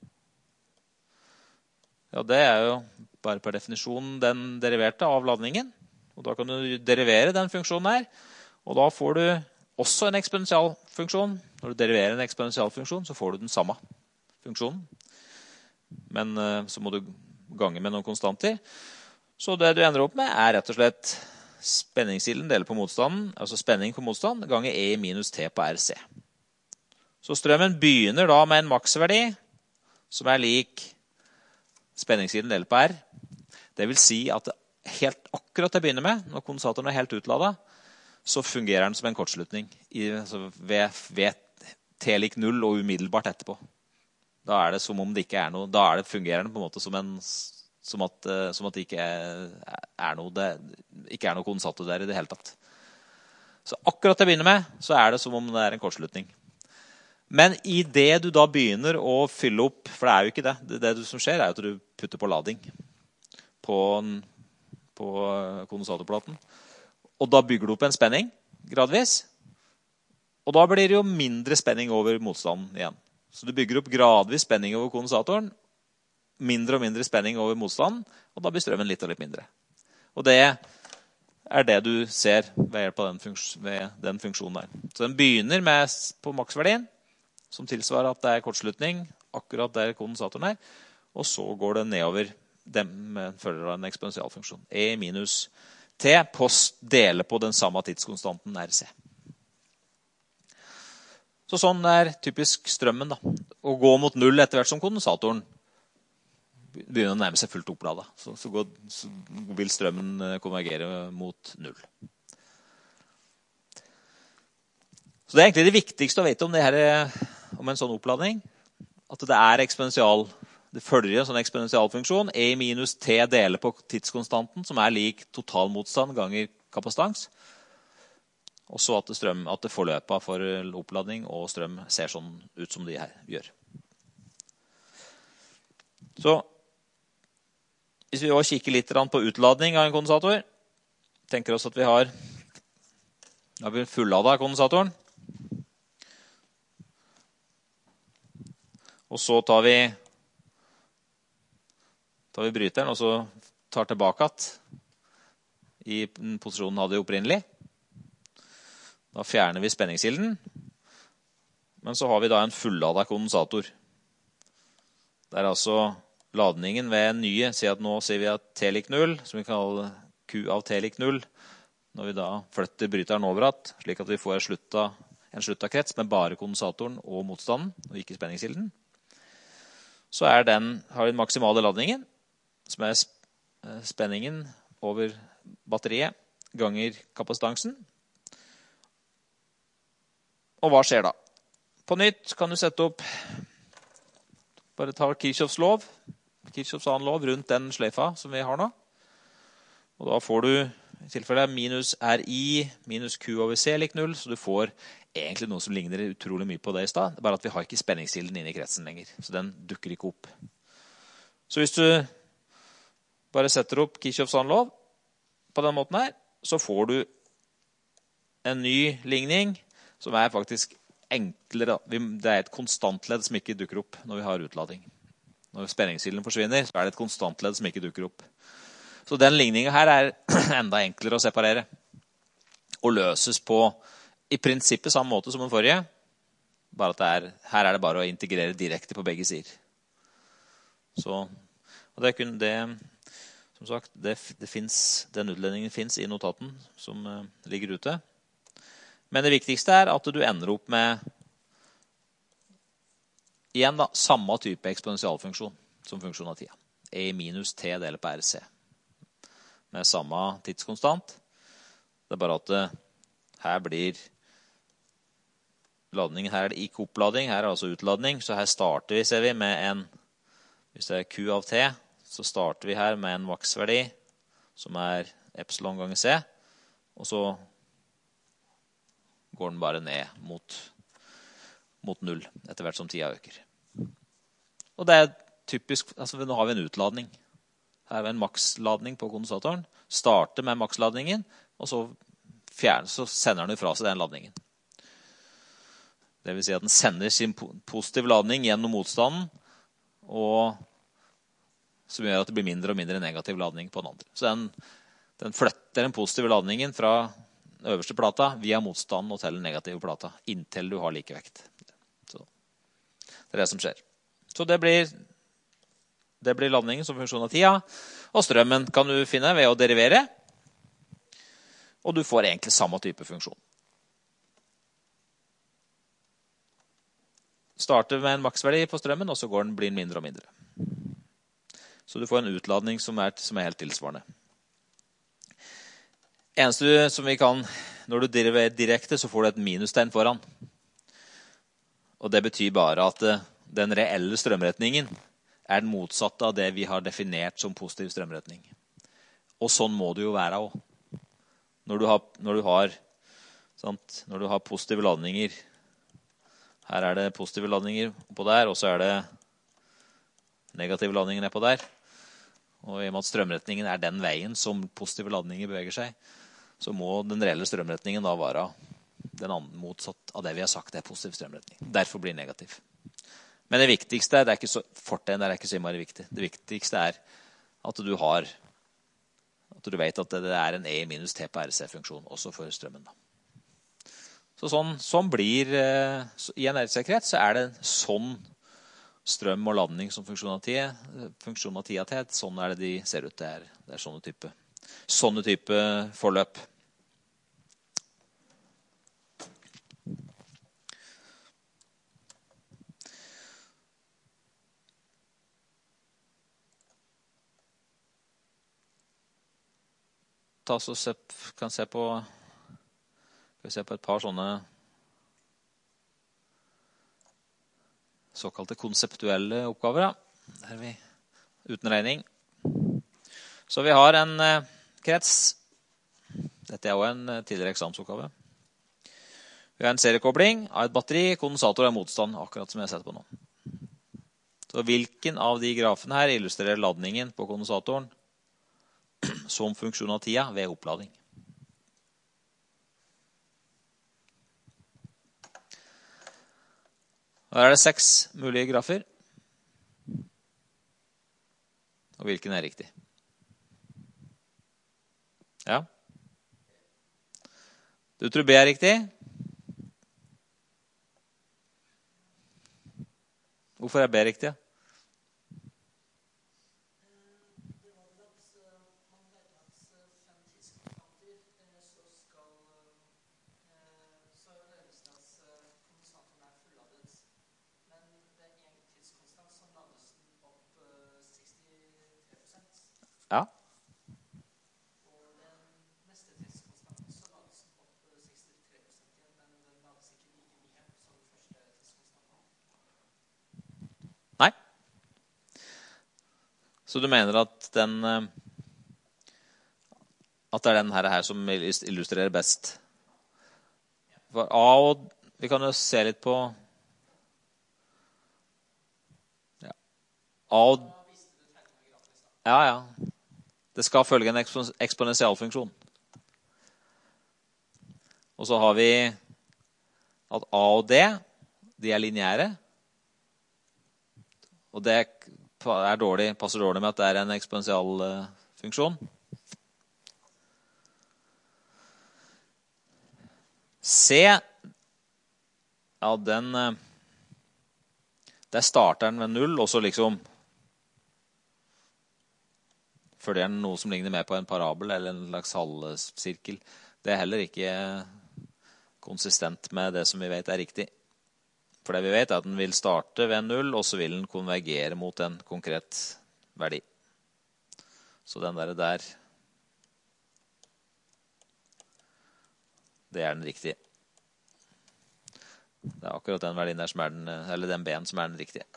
ja, det er jo bare per definisjon den deriverte av ladningen. Og da kan du derivere den funksjonen her, og da får du også en eksponentialfunksjon. Når du deriverer en eksponentialfunksjon, så får du den samme funksjonen. Men uh, så må du gange med noen konstanter. Så det du ender opp med er rett og slett spenningskilen deler på motstanden, altså spenning på motstand, ganger E minus T på R C. Så strømmen begynner da med en maksverdi som er lik spenningskilen deler på R. Det vil si at det helt akkurat til å begynne med, når kondensatoren er helt utladet, så fungerer den som en kortslutning i, altså ved, ved T lik null og umiddelbart etterpå. Da er det som om det ikke er noe, da er det, fungerer den på en måte som, en, som, at, som at det ikke er, er noe, det ikke er noe kondensator der i det hele tatt. Så akkurat til å begynne med, så er det som om det er en kortslutning. Men i det du da begynner å fylle opp, for det er jo ikke det, det, det som skjer er at du putter på lading på, på kondensatorplaten. Og da bygger du opp en spenning gradvis, og da blir det jo mindre spenning over motstanden igjen. Så du bygger opp gradvis spenning over kondensatoren, mindre og mindre spenning over motstanden, og da blir strømmen litt og litt mindre. Og det er det du ser ved hjelp av den, funks- ved den funksjonen der. Så den begynner med på maksverdien, som tilsvarer at det er kortslutning, akkurat der kondensatoren er, og så går det nedover dem følger av en eksponentialfunksjon. E minus T på dele på den samme tidskonstanten R C. Så sånn er typisk strømmen da. Å gå mot null etter hvert som kondensatoren begynner å nærme seg fullt oppladet. Så, så, går, så vil strømmen konvergere mot null. Så det er egentlig det viktigste å vite om, det her, om en sånn oppladning. At det er eksponential, det følger en sånn eksponentialfunksjon. E minus T deler på tidskonstanten, som er lik totalmotstand ganger kapasitans. Og så at det, strøm, at det forløpet for oppladning og strøm ser sånn ut som de her gjør. Så hvis vi også kikker litt på utladning av en kondensator, tenker oss at vi har, har vi fulladet kondensatoren. Og så tar vi, tar vi bryteren, og så tar tilbake i posisjonen hadde vi opprinnelig. Da fjerner vi spenningskilden. Men så har vi da en fulladet kondensator. Det er altså ladningen ved en nye. Si at nå sier vi at T lik null, som vi kaller Q av T lik null. Når vi da flytter bryteren overat, slik at vi får en slutta, en slutta krets med bare kondensatoren og motstanden, og ikke spenningskilden. Så er den, har vi den maksimale ladningen, som er spenningen over batteriet, ganger kapasitansen. Og hva skjer da? På nytt kan du sette opp, bare ta Kirchhoffs lov, Kirchhoffs annen lov rundt den sløyfa som vi har nå. Og da får du i tilfelle minus R I minus Q over C lik null, så du får egentlig noe som ligner utrolig mye på det i sted, bare at vi har ikke spenningskilden inne i kretsen lenger, så den dukker ikke opp. Så hvis du bare setter opp Kirchhoffs annen lov på den måten her, så får du en ny ligning som er faktisk enklere. Det er et konstantledd som ikke dukker opp når vi har utlading. Når spenningskilden forsvinner, så er det et konstantledd som ikke dukker opp. Så den ligningen her er enda enklere å separere. Og løses på i prinsippet samme måte som den forrige. Bare at det er, her er det bare å integrere direkte på begge sider. Så, og det er kun det, som sagt, det, det finnes, den utledningen finnes i notaten som uh, ligger ute. Men det viktigste er at du ender opp med igjen da, samme type eksponentialfunksjon som funksjon av tida. E minus T deler på R C. med samme tidskonstant. Det er bare at det, her blir ladningen, her er det ikke oppladning, her er det altså utladning. Så her starter vi, ser vi, med en, hvis det er Q av T, så starter vi her med en maksverdi, som er epsilon ganger C, og så går den bare ned mot, mot null, etter hvert som tida øker. Og det er typisk, altså nå har vi en utladning. Her er en maksladning på kondensatoren. Starter med maksladningen, og så, fjern, så sender den fra seg den ladningen. Det vil si at den sender sin positive ladning gjennom motstanden, og som gjør at det blir mindre og mindre negativ ladning på den andre. Så den, den flytter den positive ladningen fra øverste plata via motstanden og til den negative plata, inntil du har likevekt. Så det er det som skjer. Så det blir, det blir ladningen som funksjon av tida, og strømmen kan du finne ved å derivere, og du får egentlig samme type funksjon. Starter med en maksverdi på strømmen, og så går den, blir den mindre og mindre. Så du får en utladning som er, som er helt tilsvarende. Eneste som vi kan, når du deriverer direkte, så får du et minustegn foran. Og det betyr bare at den reelle strømretningen er den motsatte av det vi har definert som positiv strømretning. Og sånn må det jo være også. Når du har, når du har, sant, når du har positive ladninger, her er det positive ladninger på der, og så er det negative ladninger ned på der. Og i og med at strømretningen er den veien som positive ladninger beveger seg, så må den reelle strømretningen da være den andre motsatt av det vi har sagt er positiv strømretning. Derfor blir den negativ. Men det viktigste, det er ikke så, fortegn det er ikke så innmari viktig. Det viktigste er at du har, at du vet at det er en E minus T på R C-funksjon også for strømmen da. Så sånn, sånn blir, i en R C-krets så er det sånn strøm og ladning som funksjon av tida, funksjon av tida til, sånn er det de ser ut det her. Det er sånne type, sånne type forløp. Ta så se, kan se på Vi ser på et par sånne såkalte konseptuelle oppgaver. Da. Der er vi uten regning. Så vi har en eh, krets. Dette er også en eh, tidligere eksamensoppgave. Vi har en seriekobling av et batteri, kondensator og motstand, akkurat som jeg har sett på nå. Så hvilken av de grafene her illustrerer ladningen på kondensatoren som funksjon av tida ved oppladning? Her er det seks mulige grafer. Og hvilken er riktig? Ja. Du tror B er riktig? Hvorfor er B riktig? Ja. Nei. Så du mener at den at det er den her, her som illustrerer best? For A og vi kan jo se litt på ja. A og ja, ja. Det skal følge en eksponentialfunksjon. Og så har vi at A og D, de er lineære. Og det er dårlig, passer dårlig med at det er en eksponentialfunksjon. C, ja, den, der starter den med null, og så liksom følger den noe som ligner med på en parabel eller en slags halvsirkel. Det er heller ikke konsistent med det som vi vet er riktig. For det vi vet er at den vil starte ved null, og så vil den konvergere mot en konkret verdi. Så den der, der Det er den riktige. Det er akkurat den verdien der som er den, eller den B-en som er den riktige.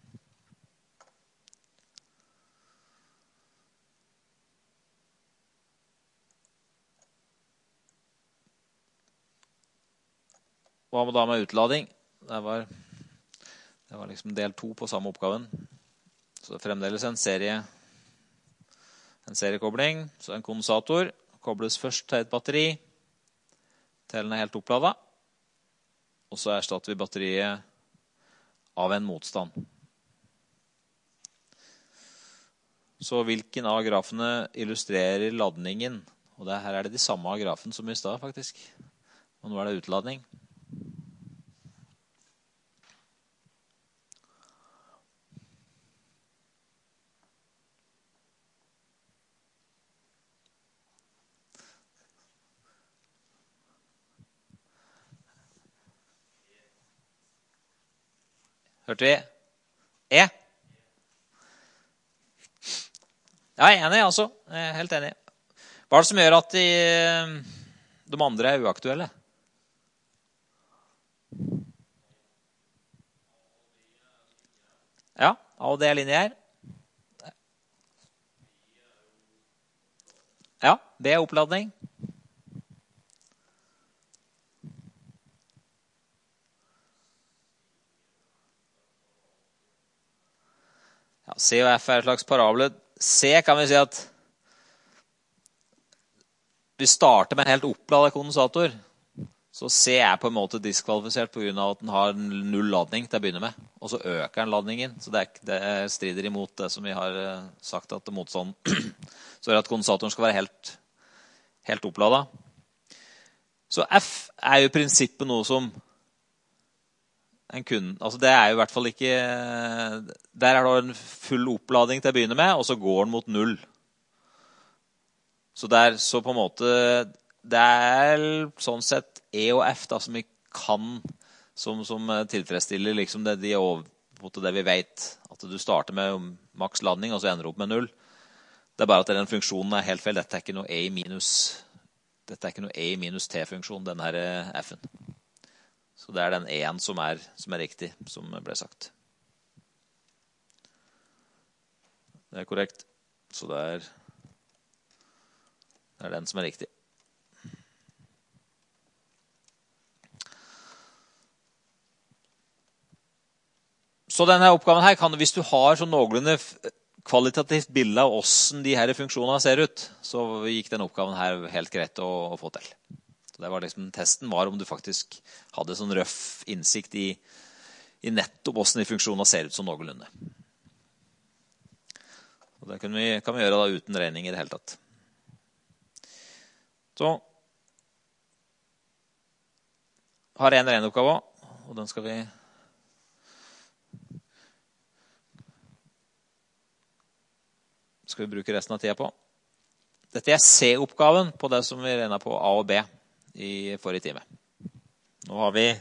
Hva med da med utlading? Det var, det var liksom del to på samme oppgaven. Så fremdeles en serie, en seriekobling. Så en kondensator kobles først til et batteri, til den er helt oppladet. Og så erstatter vi batteriet av en motstand. Så hvilken av grafene illustrerer ladningen? Og det, her er det de samme av grafen som i sted, faktisk. Og nå er det utladning. Hørte vi? E? Ja, jeg er enig, altså. Jeg er helt enig. Hva er det som gjør at de, de andre er uaktuelle? Ja, A og D er lineær. Ja, B er oppladning. Ja, C og F er et slags parabole. C kan vi si at vi starter med en helt oppladet kondensator. Så C er på en måte diskvalifisert på grunn av at den har null ladning til å begynne med. Og så øker den ladningen. Så det, er, det strider imot det som vi har sagt at motstand så er at kondensatoren skal være helt, helt oppladet. Så F er jo i prinsippet noe som en kunde, altså det er jo i hvert fall ikke, der er det en full oppladning til å begynne med, og så går den mot null. Så det er så på en måte, det er sånn sett E og F da, som vi kan, som, som tilfredsstiller liksom det, de over, det vi vet, at du starter med maks ladning, og så ender du opp med null. Det er bare at den funksjonen er helt feil, dette er ikke noe E minus, dette er ikke noe E minus T-funksjon, den her F-en. Så det er den E-en som er, som er riktig, som ble sagt. Det er korrekt. Så det er, det er den som er riktig. Så denne oppgaven her kan du, hvis du har så noenlunde kvalitativt bilde av hvordan de her funksjonene ser ut, så gikk den oppgaven her helt greit å, å få til. Det var liksom, testen var om du faktisk hadde sånn røff innsikt i, i nettopp hvordan de funksjonene ser ut som noenlunde. Og det kan vi, kan vi gjøre da uten regning i det hele tatt. Så har jeg en regneoppgave, og den skal vi skal vi bruke resten av tida på. Dette er C-oppgaven på det som vi regner på A og B i forrige time. Nå har vi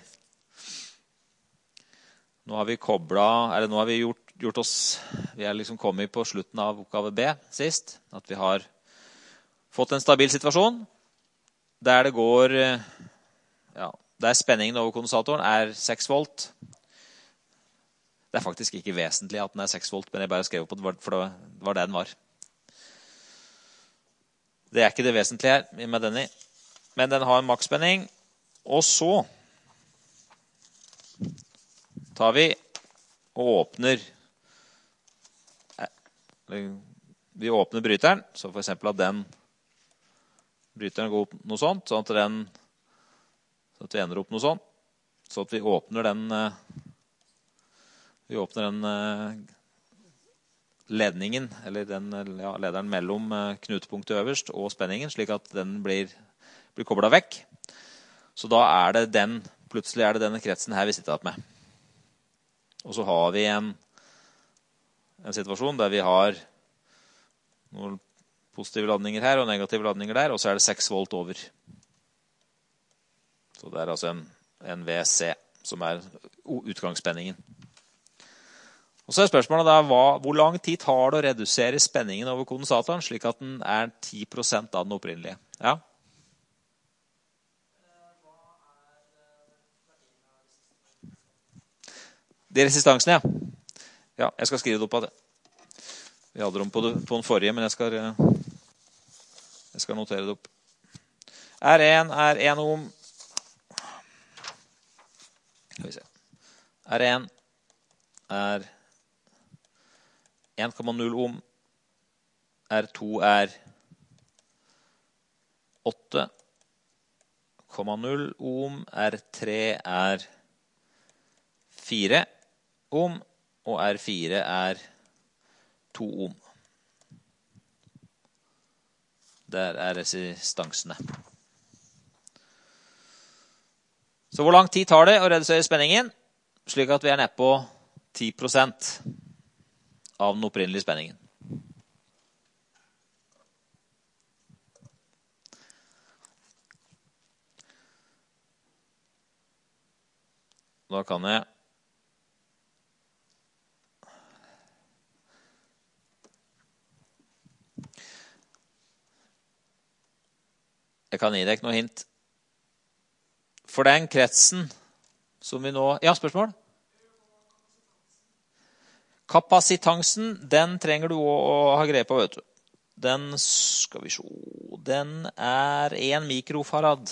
nå har vi koblet, eller nå har vi gjort, gjort oss, vi er liksom kommet på slutten av oppgave B sist, at vi har fått en stabil situasjon, der det går, ja, der spenningen over kondensatoren er seks volt. Det er faktisk ikke vesentlig at den er seks volt, men jeg bare skrev på det, for det var det den var. Det er ikke det vesentlige her med denne. Men den har en maksspenning. Og så tar vi og åpner vi åpner bryteren, så for eksempel at den bryteren går opp noe sånt, sånn at den så at vi ender opp noe sånt, så at vi åpner den vi åpner den ledningen, eller den ja, lederen mellom knutepunktet øverst og spenningen, slik at den blir, blir koblet vekk. Så da er det den, plutselig er det denne kretsen her vi sitter opp med. Og så har vi en, en situasjon der vi har noen positive ladninger her og negative ladninger der, og så er det seks volt over. Så det er altså en, en V C som er utgangsspenningen. Og så er spørsmålet da, hva, hvor lang tid tar det å redusere spenningen over kondensatoren, slik at den er ti prosent av den opprinnelige? Ja? De resistansene, ja. Ja, jeg skal skrive det opp av det. Vi hadde dem på, det, på den forrige, men jeg skal, jeg skal notere det opp. R én er én ohm. Skal vi se. R én er én komma null ohm. R to er åtte komma null ohm. R tre er fire ohm. Og R fire er to ohm. Der er resistansene. Så hvor lang tid tar det å redusere spenningen? Slik at vi er nede på ti prosent av den opprinnelige spenningen. Da kan jeg Jeg kan gi deg noe hint. For den kretsen som vi nå... Ja, spørsmål? Kapasitansen, den trenger du å ha grep på, vet du. Den skal vi se. Den er en mikrofarad.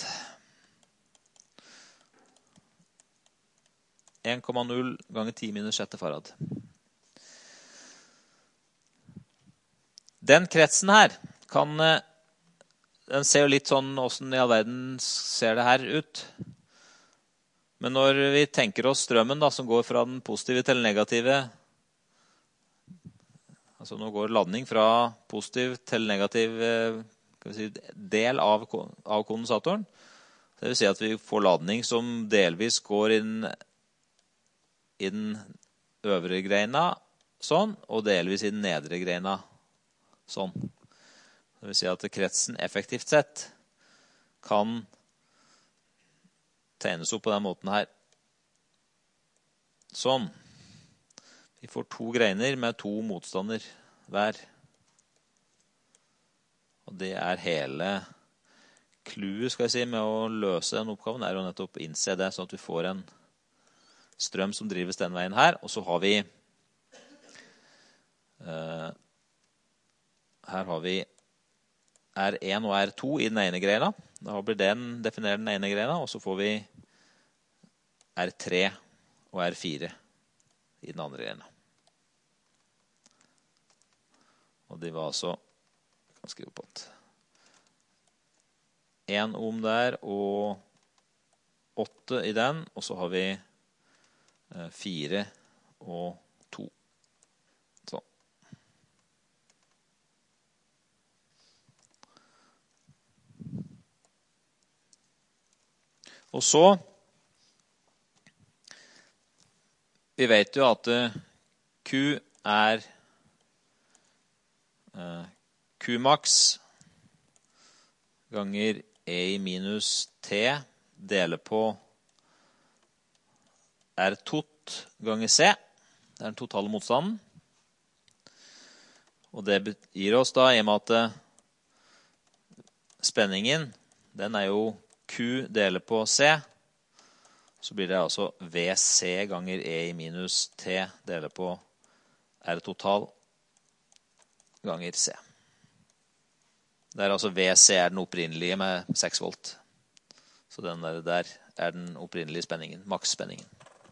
en komma null ganger ti minus sjette farad. Den kretsen her kan... Den ser jo litt sånn, hvordan i all verden ser det her ut. Men når vi tenker oss strømmen da, som går fra den positive til den negative, altså nå går ladning fra positiv til negativ kan vi si, del av, av kondensatoren. Det vil si at vi får ladning som delvis går inn i den øvre greina, sånn, og delvis i den nedre greina, sånn. Det vil si at kretsen effektivt sett kan tegnes opp på den måten her. Sånn. Vi får to greiner med to motstander hver. Og det er hele clouet, skal jeg si, med å løse den oppgaven, er å nettopp innse det, sånn at vi får en strøm som drives den veien her. Og så har vi uh, her har vi R én og R to i den ene greina. Da blir den definerer den ene greina, og så får vi R tre og R fire i den andre greina. Og det var altså, jeg kan skrive på at en ohm der, og åtte i den, og så har vi fire og to. Sånn. Og så, vi vet jo at Q er Q-max ganger E minus T deler på R tot ganger C. Det er den totale motstanden. Og det gir oss da, i og med at spenningen, den er jo Q deler på C, så blir det altså V C ganger E minus T deler på R total ganger C. Det er altså V C er den opprinnelige med seks volt. Så den der, der er den opprinnelige spenningen, maksspenningen.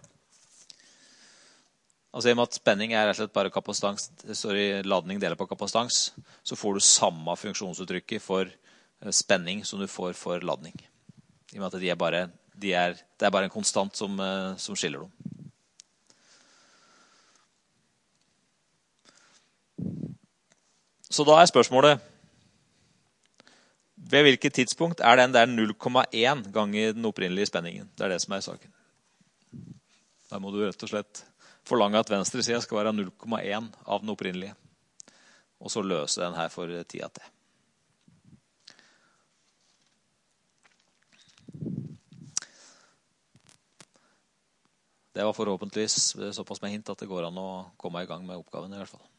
Altså i og med at spenning er rett og slett bare kapasitans, sorry, ladning deler på kapasitans, så får du samme funksjonsuttrykket for spenning som du får for ladning. I og med at de er bare, de er, det er bare en konstant som, som skiller dem. Så da er spørsmålet, ved hvilket tidspunkt er den der null komma én ganger den opprinnelige spenningen? Det er det som er saken. Da må du rett og slett forlange at venstre siden skal være null komma én av den opprinnelige. Og så løse den her for tida til. Det var forhåpentligvis såpass med hint at det går an å komme i gang med oppgaven i hvert fall.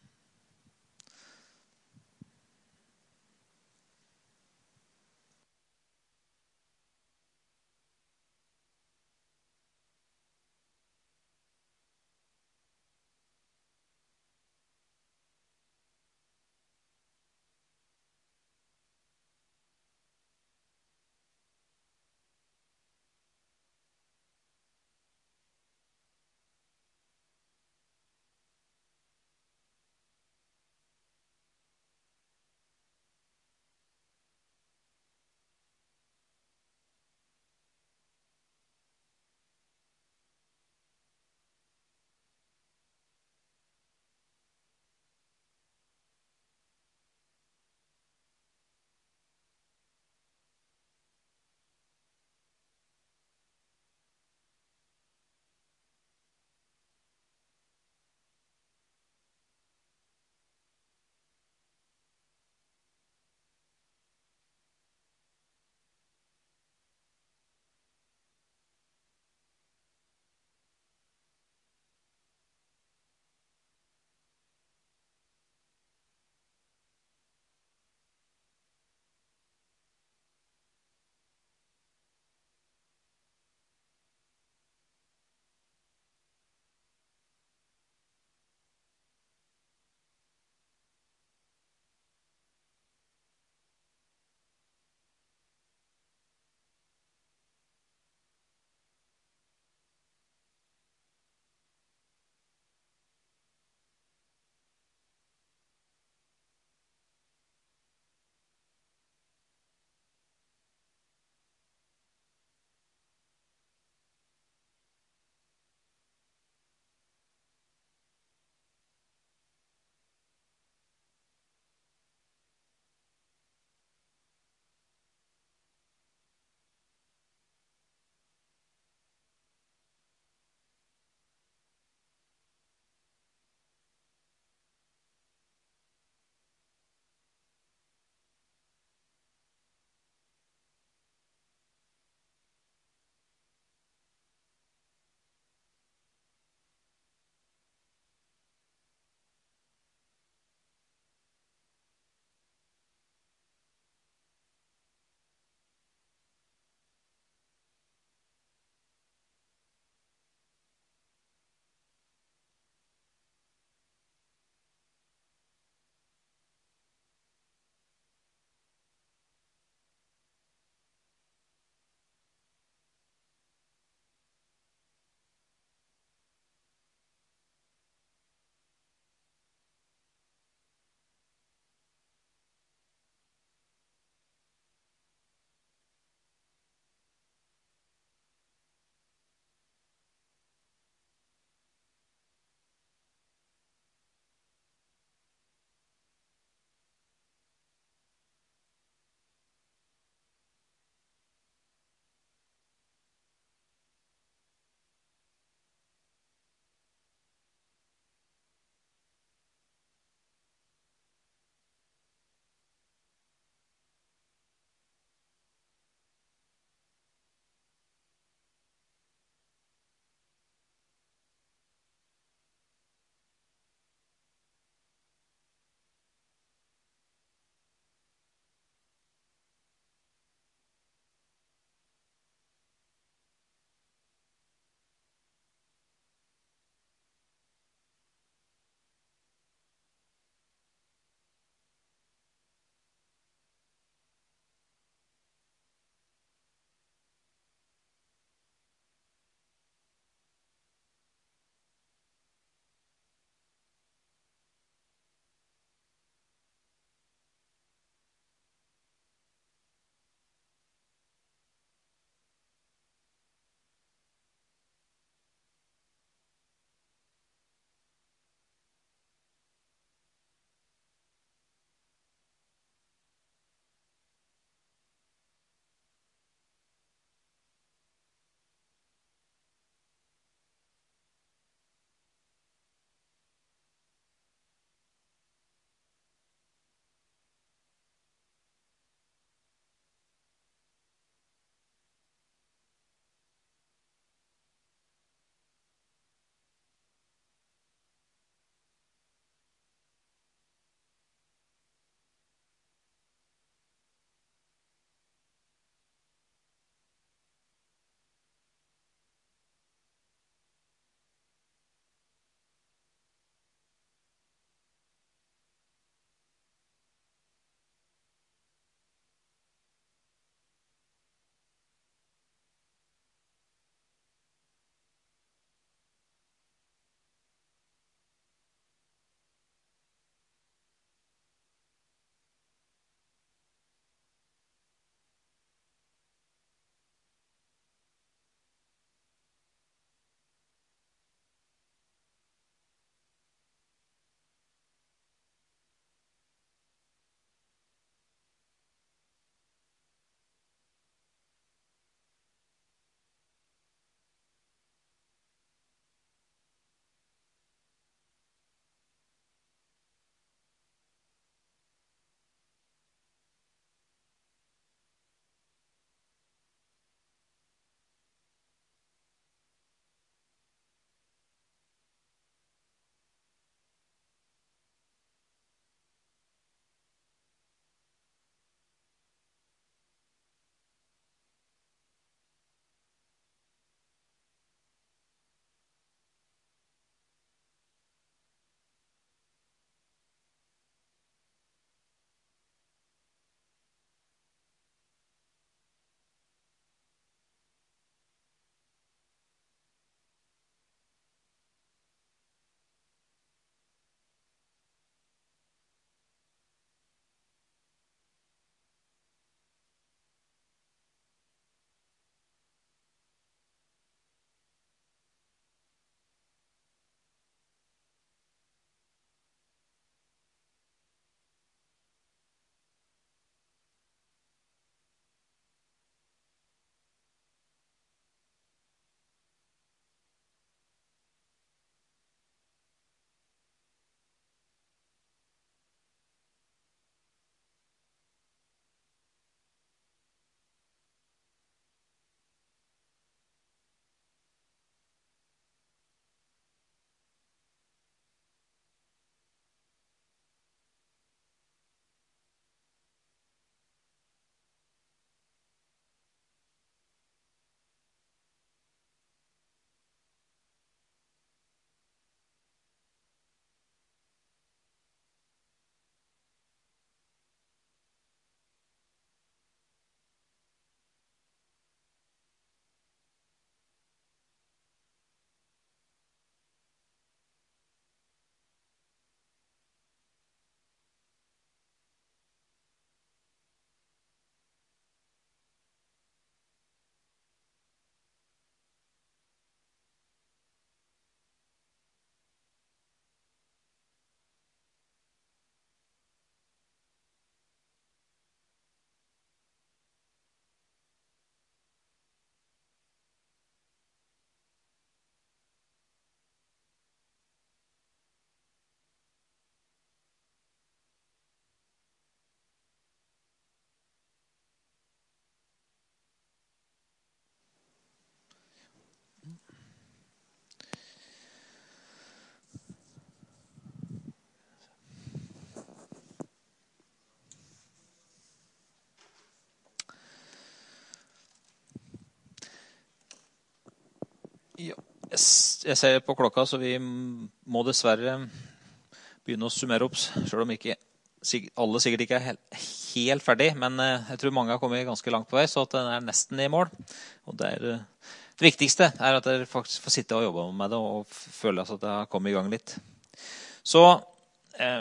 Jeg ser på klokka, så vi må dessverre begynne å summere opp, selv om ikke alle sikkert ikke er helt, helt ferdig, men jeg tror mange har kommet ganske langt på vei, så at den er nesten i mål. Og det, er, det viktigste er at dere faktisk får sitte og jobbe med det, og føle at det har kommet i gang litt. Så, eh,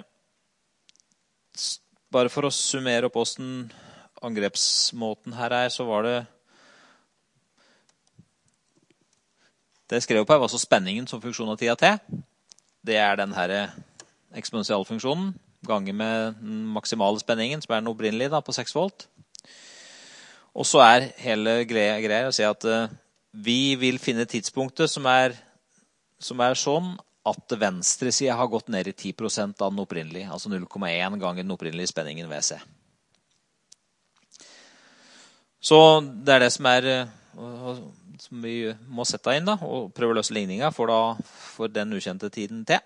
bare for å summere opp hvordan angrepsmåten her er, så var det Det jeg skrev på her var så spenningen som funksjon av tida t. Det er den her eksponentialfunksjonen, ganger med den maksimale spenningen, som er den opprinnelige da, på seks volt. Og så er hele greia, greia å si at uh, vi vil finne tidspunktet som er, som er sånn at venstre siden har gått ned i ti prosent av den opprinnelige, altså null komma én ganger den opprinnelige spenningen V C. Så det er det som er... Uh, som vi må sette inn da, og prøve å løse ligningen for, da, for den ukjente tiden T.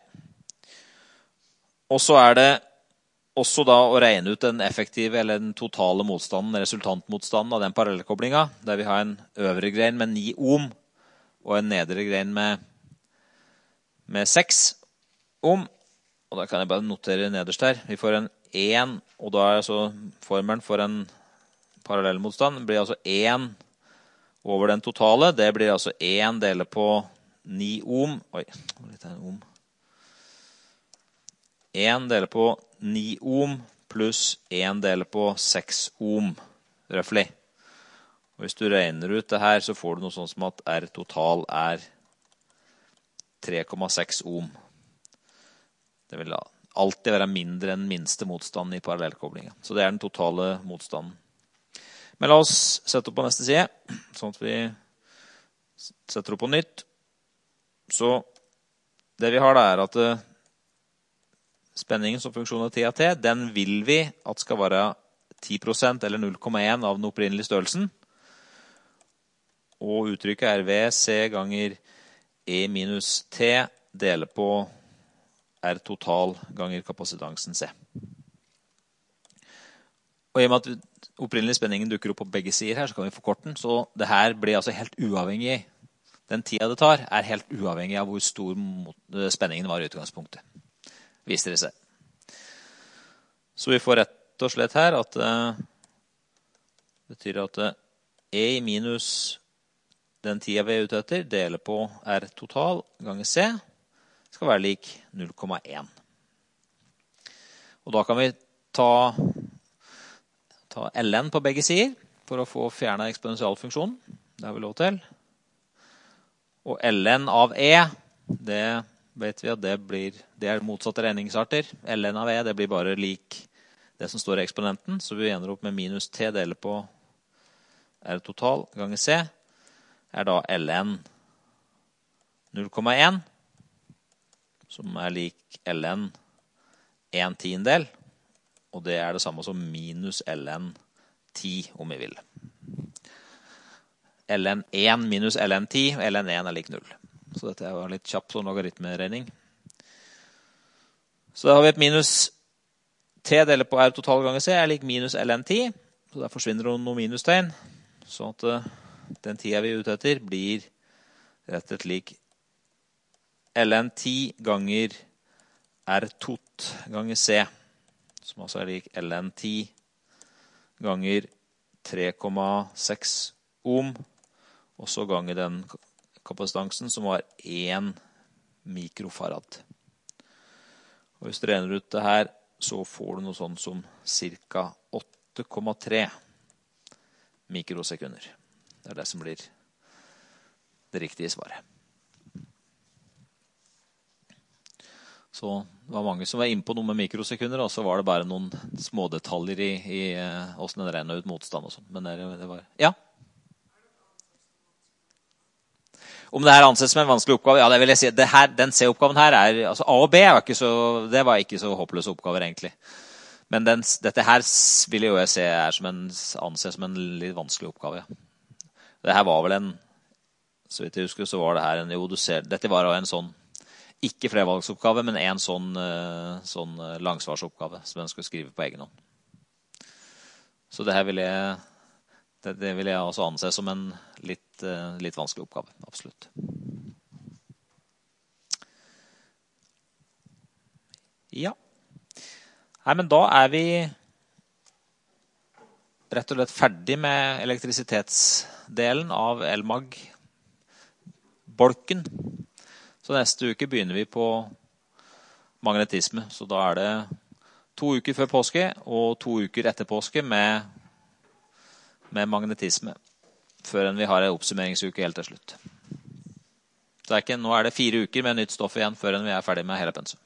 Og så er det også da å regne ut den effektive eller den totale motstanden, resultantmotstanden av den parallellkoblingen, der vi har en øvre grein med ni ohm og en nedre grein med, med seks ohm. Og da kan jeg bare notere nederst her. Vi får en én, og da er altså formelen for en parallellmotstand blir altså én over den totale. Det blir altså én deler på ni ohm. Oi, litt her ohm. én deler på ni ohm pluss én deler på seks ohm, røffelig. Og hvis du regner ut det her, så får du noe sånn som at R total er tre komma seks ohm. Det vil alltid være mindre enn minste motstand i parallellkoblingen. Så det er den totale motstanden. Men la oss sette opp på neste side, sånn at vi setter opp på nytt. Så det vi har da er at spenningen som funksjon av tida t, den vil vi at skal være ti prosent eller null komma én av den opprinnelige størrelsen. Og uttrykket er V C ganger E minus T deler på R total ganger kapasitansen C. Og i og med at opprinnelig spenningen dukker opp på begge sider her, så kan vi forkorte den. Så det her blir altså helt uavhengig. Den tida det tar er helt uavhengig av hvor stor spenningen var i utgangspunktet. Viser det seg. Så vi får rett og slett her at uh, det betyr at uh, E minus den tida vi er ute etter, deler på R total ganger C, skal være lik null komma én. Og da kan vi ta... ta ln på begge sider for å få fjernet eksponentialfunksjonen. Det har vi lov til. Og ln av E, det vet vi at det blir, det er motsatte regningsarter. Ln av E, det blir bare lik det som står i eksponenten, så vi ender opp med minus T deler på R total ganger C, er da ln null komma én, som er lik ln en tiendedel, og det er det samme som minus ln ti, om vi vil. ln én minus ln ti, og ln én er lik null. Så dette er litt kjapp sånn logaritmeregning. Så da har vi et minus t deler på r total ganger c er lik minus ln ti, så der forsvinner det noen minustegn, så at uh, den tida vi er ute etter blir rett og slett lik ln ti ganger r tot ganger c, som altså er lik ln ti ganger tre komma seks ohm, og så ganger den kapasitansen som var én mikrofarad. Og hvis du regner ut det her, så får du noe sånn som cirka åtte komma tre mikrosekunder. Det er det som blir det riktige svaret. Så det var mange som var inne på noe med mikrosekunder, og så var det bare noen små detaljer i, i hvordan den regnet ut motstand og sånt. Men det, det var... Ja? Om det her anses som en vanskelig oppgave, ja, det vil jeg si. Det her, den C-oppgaven her er, altså A og B er ikke så, det var ikke så håpløse oppgaver egentlig. Men den, dette her vil jo jeg se er som en, anses som en litt vanskelig oppgave. Ja. Det her var vel en, så vidt jeg husker, så var det her en, jo, du ser, dette var en sånn, ikke flervalgsoppgave, men en sånn, sånn langsvarsoppgave som jeg skulle skrive på egen hånd. Så det her vil jeg, det, det vil jeg også anse som en litt, litt vanskelig oppgave, absolutt. Ja. Nei, men da er vi rett og slett ferdig med elektrisitetsdelen av Elmag-bolken. Så neste uke begynner vi på magnetisme. Så da er det to uker før påske og to uker etter påske med, med magnetisme. Før vi har en oppsummeringsuke helt til slutt. Så er ikke, nå er det fire uker med nytt stoff igjen før vi er ferdig med hele pensum.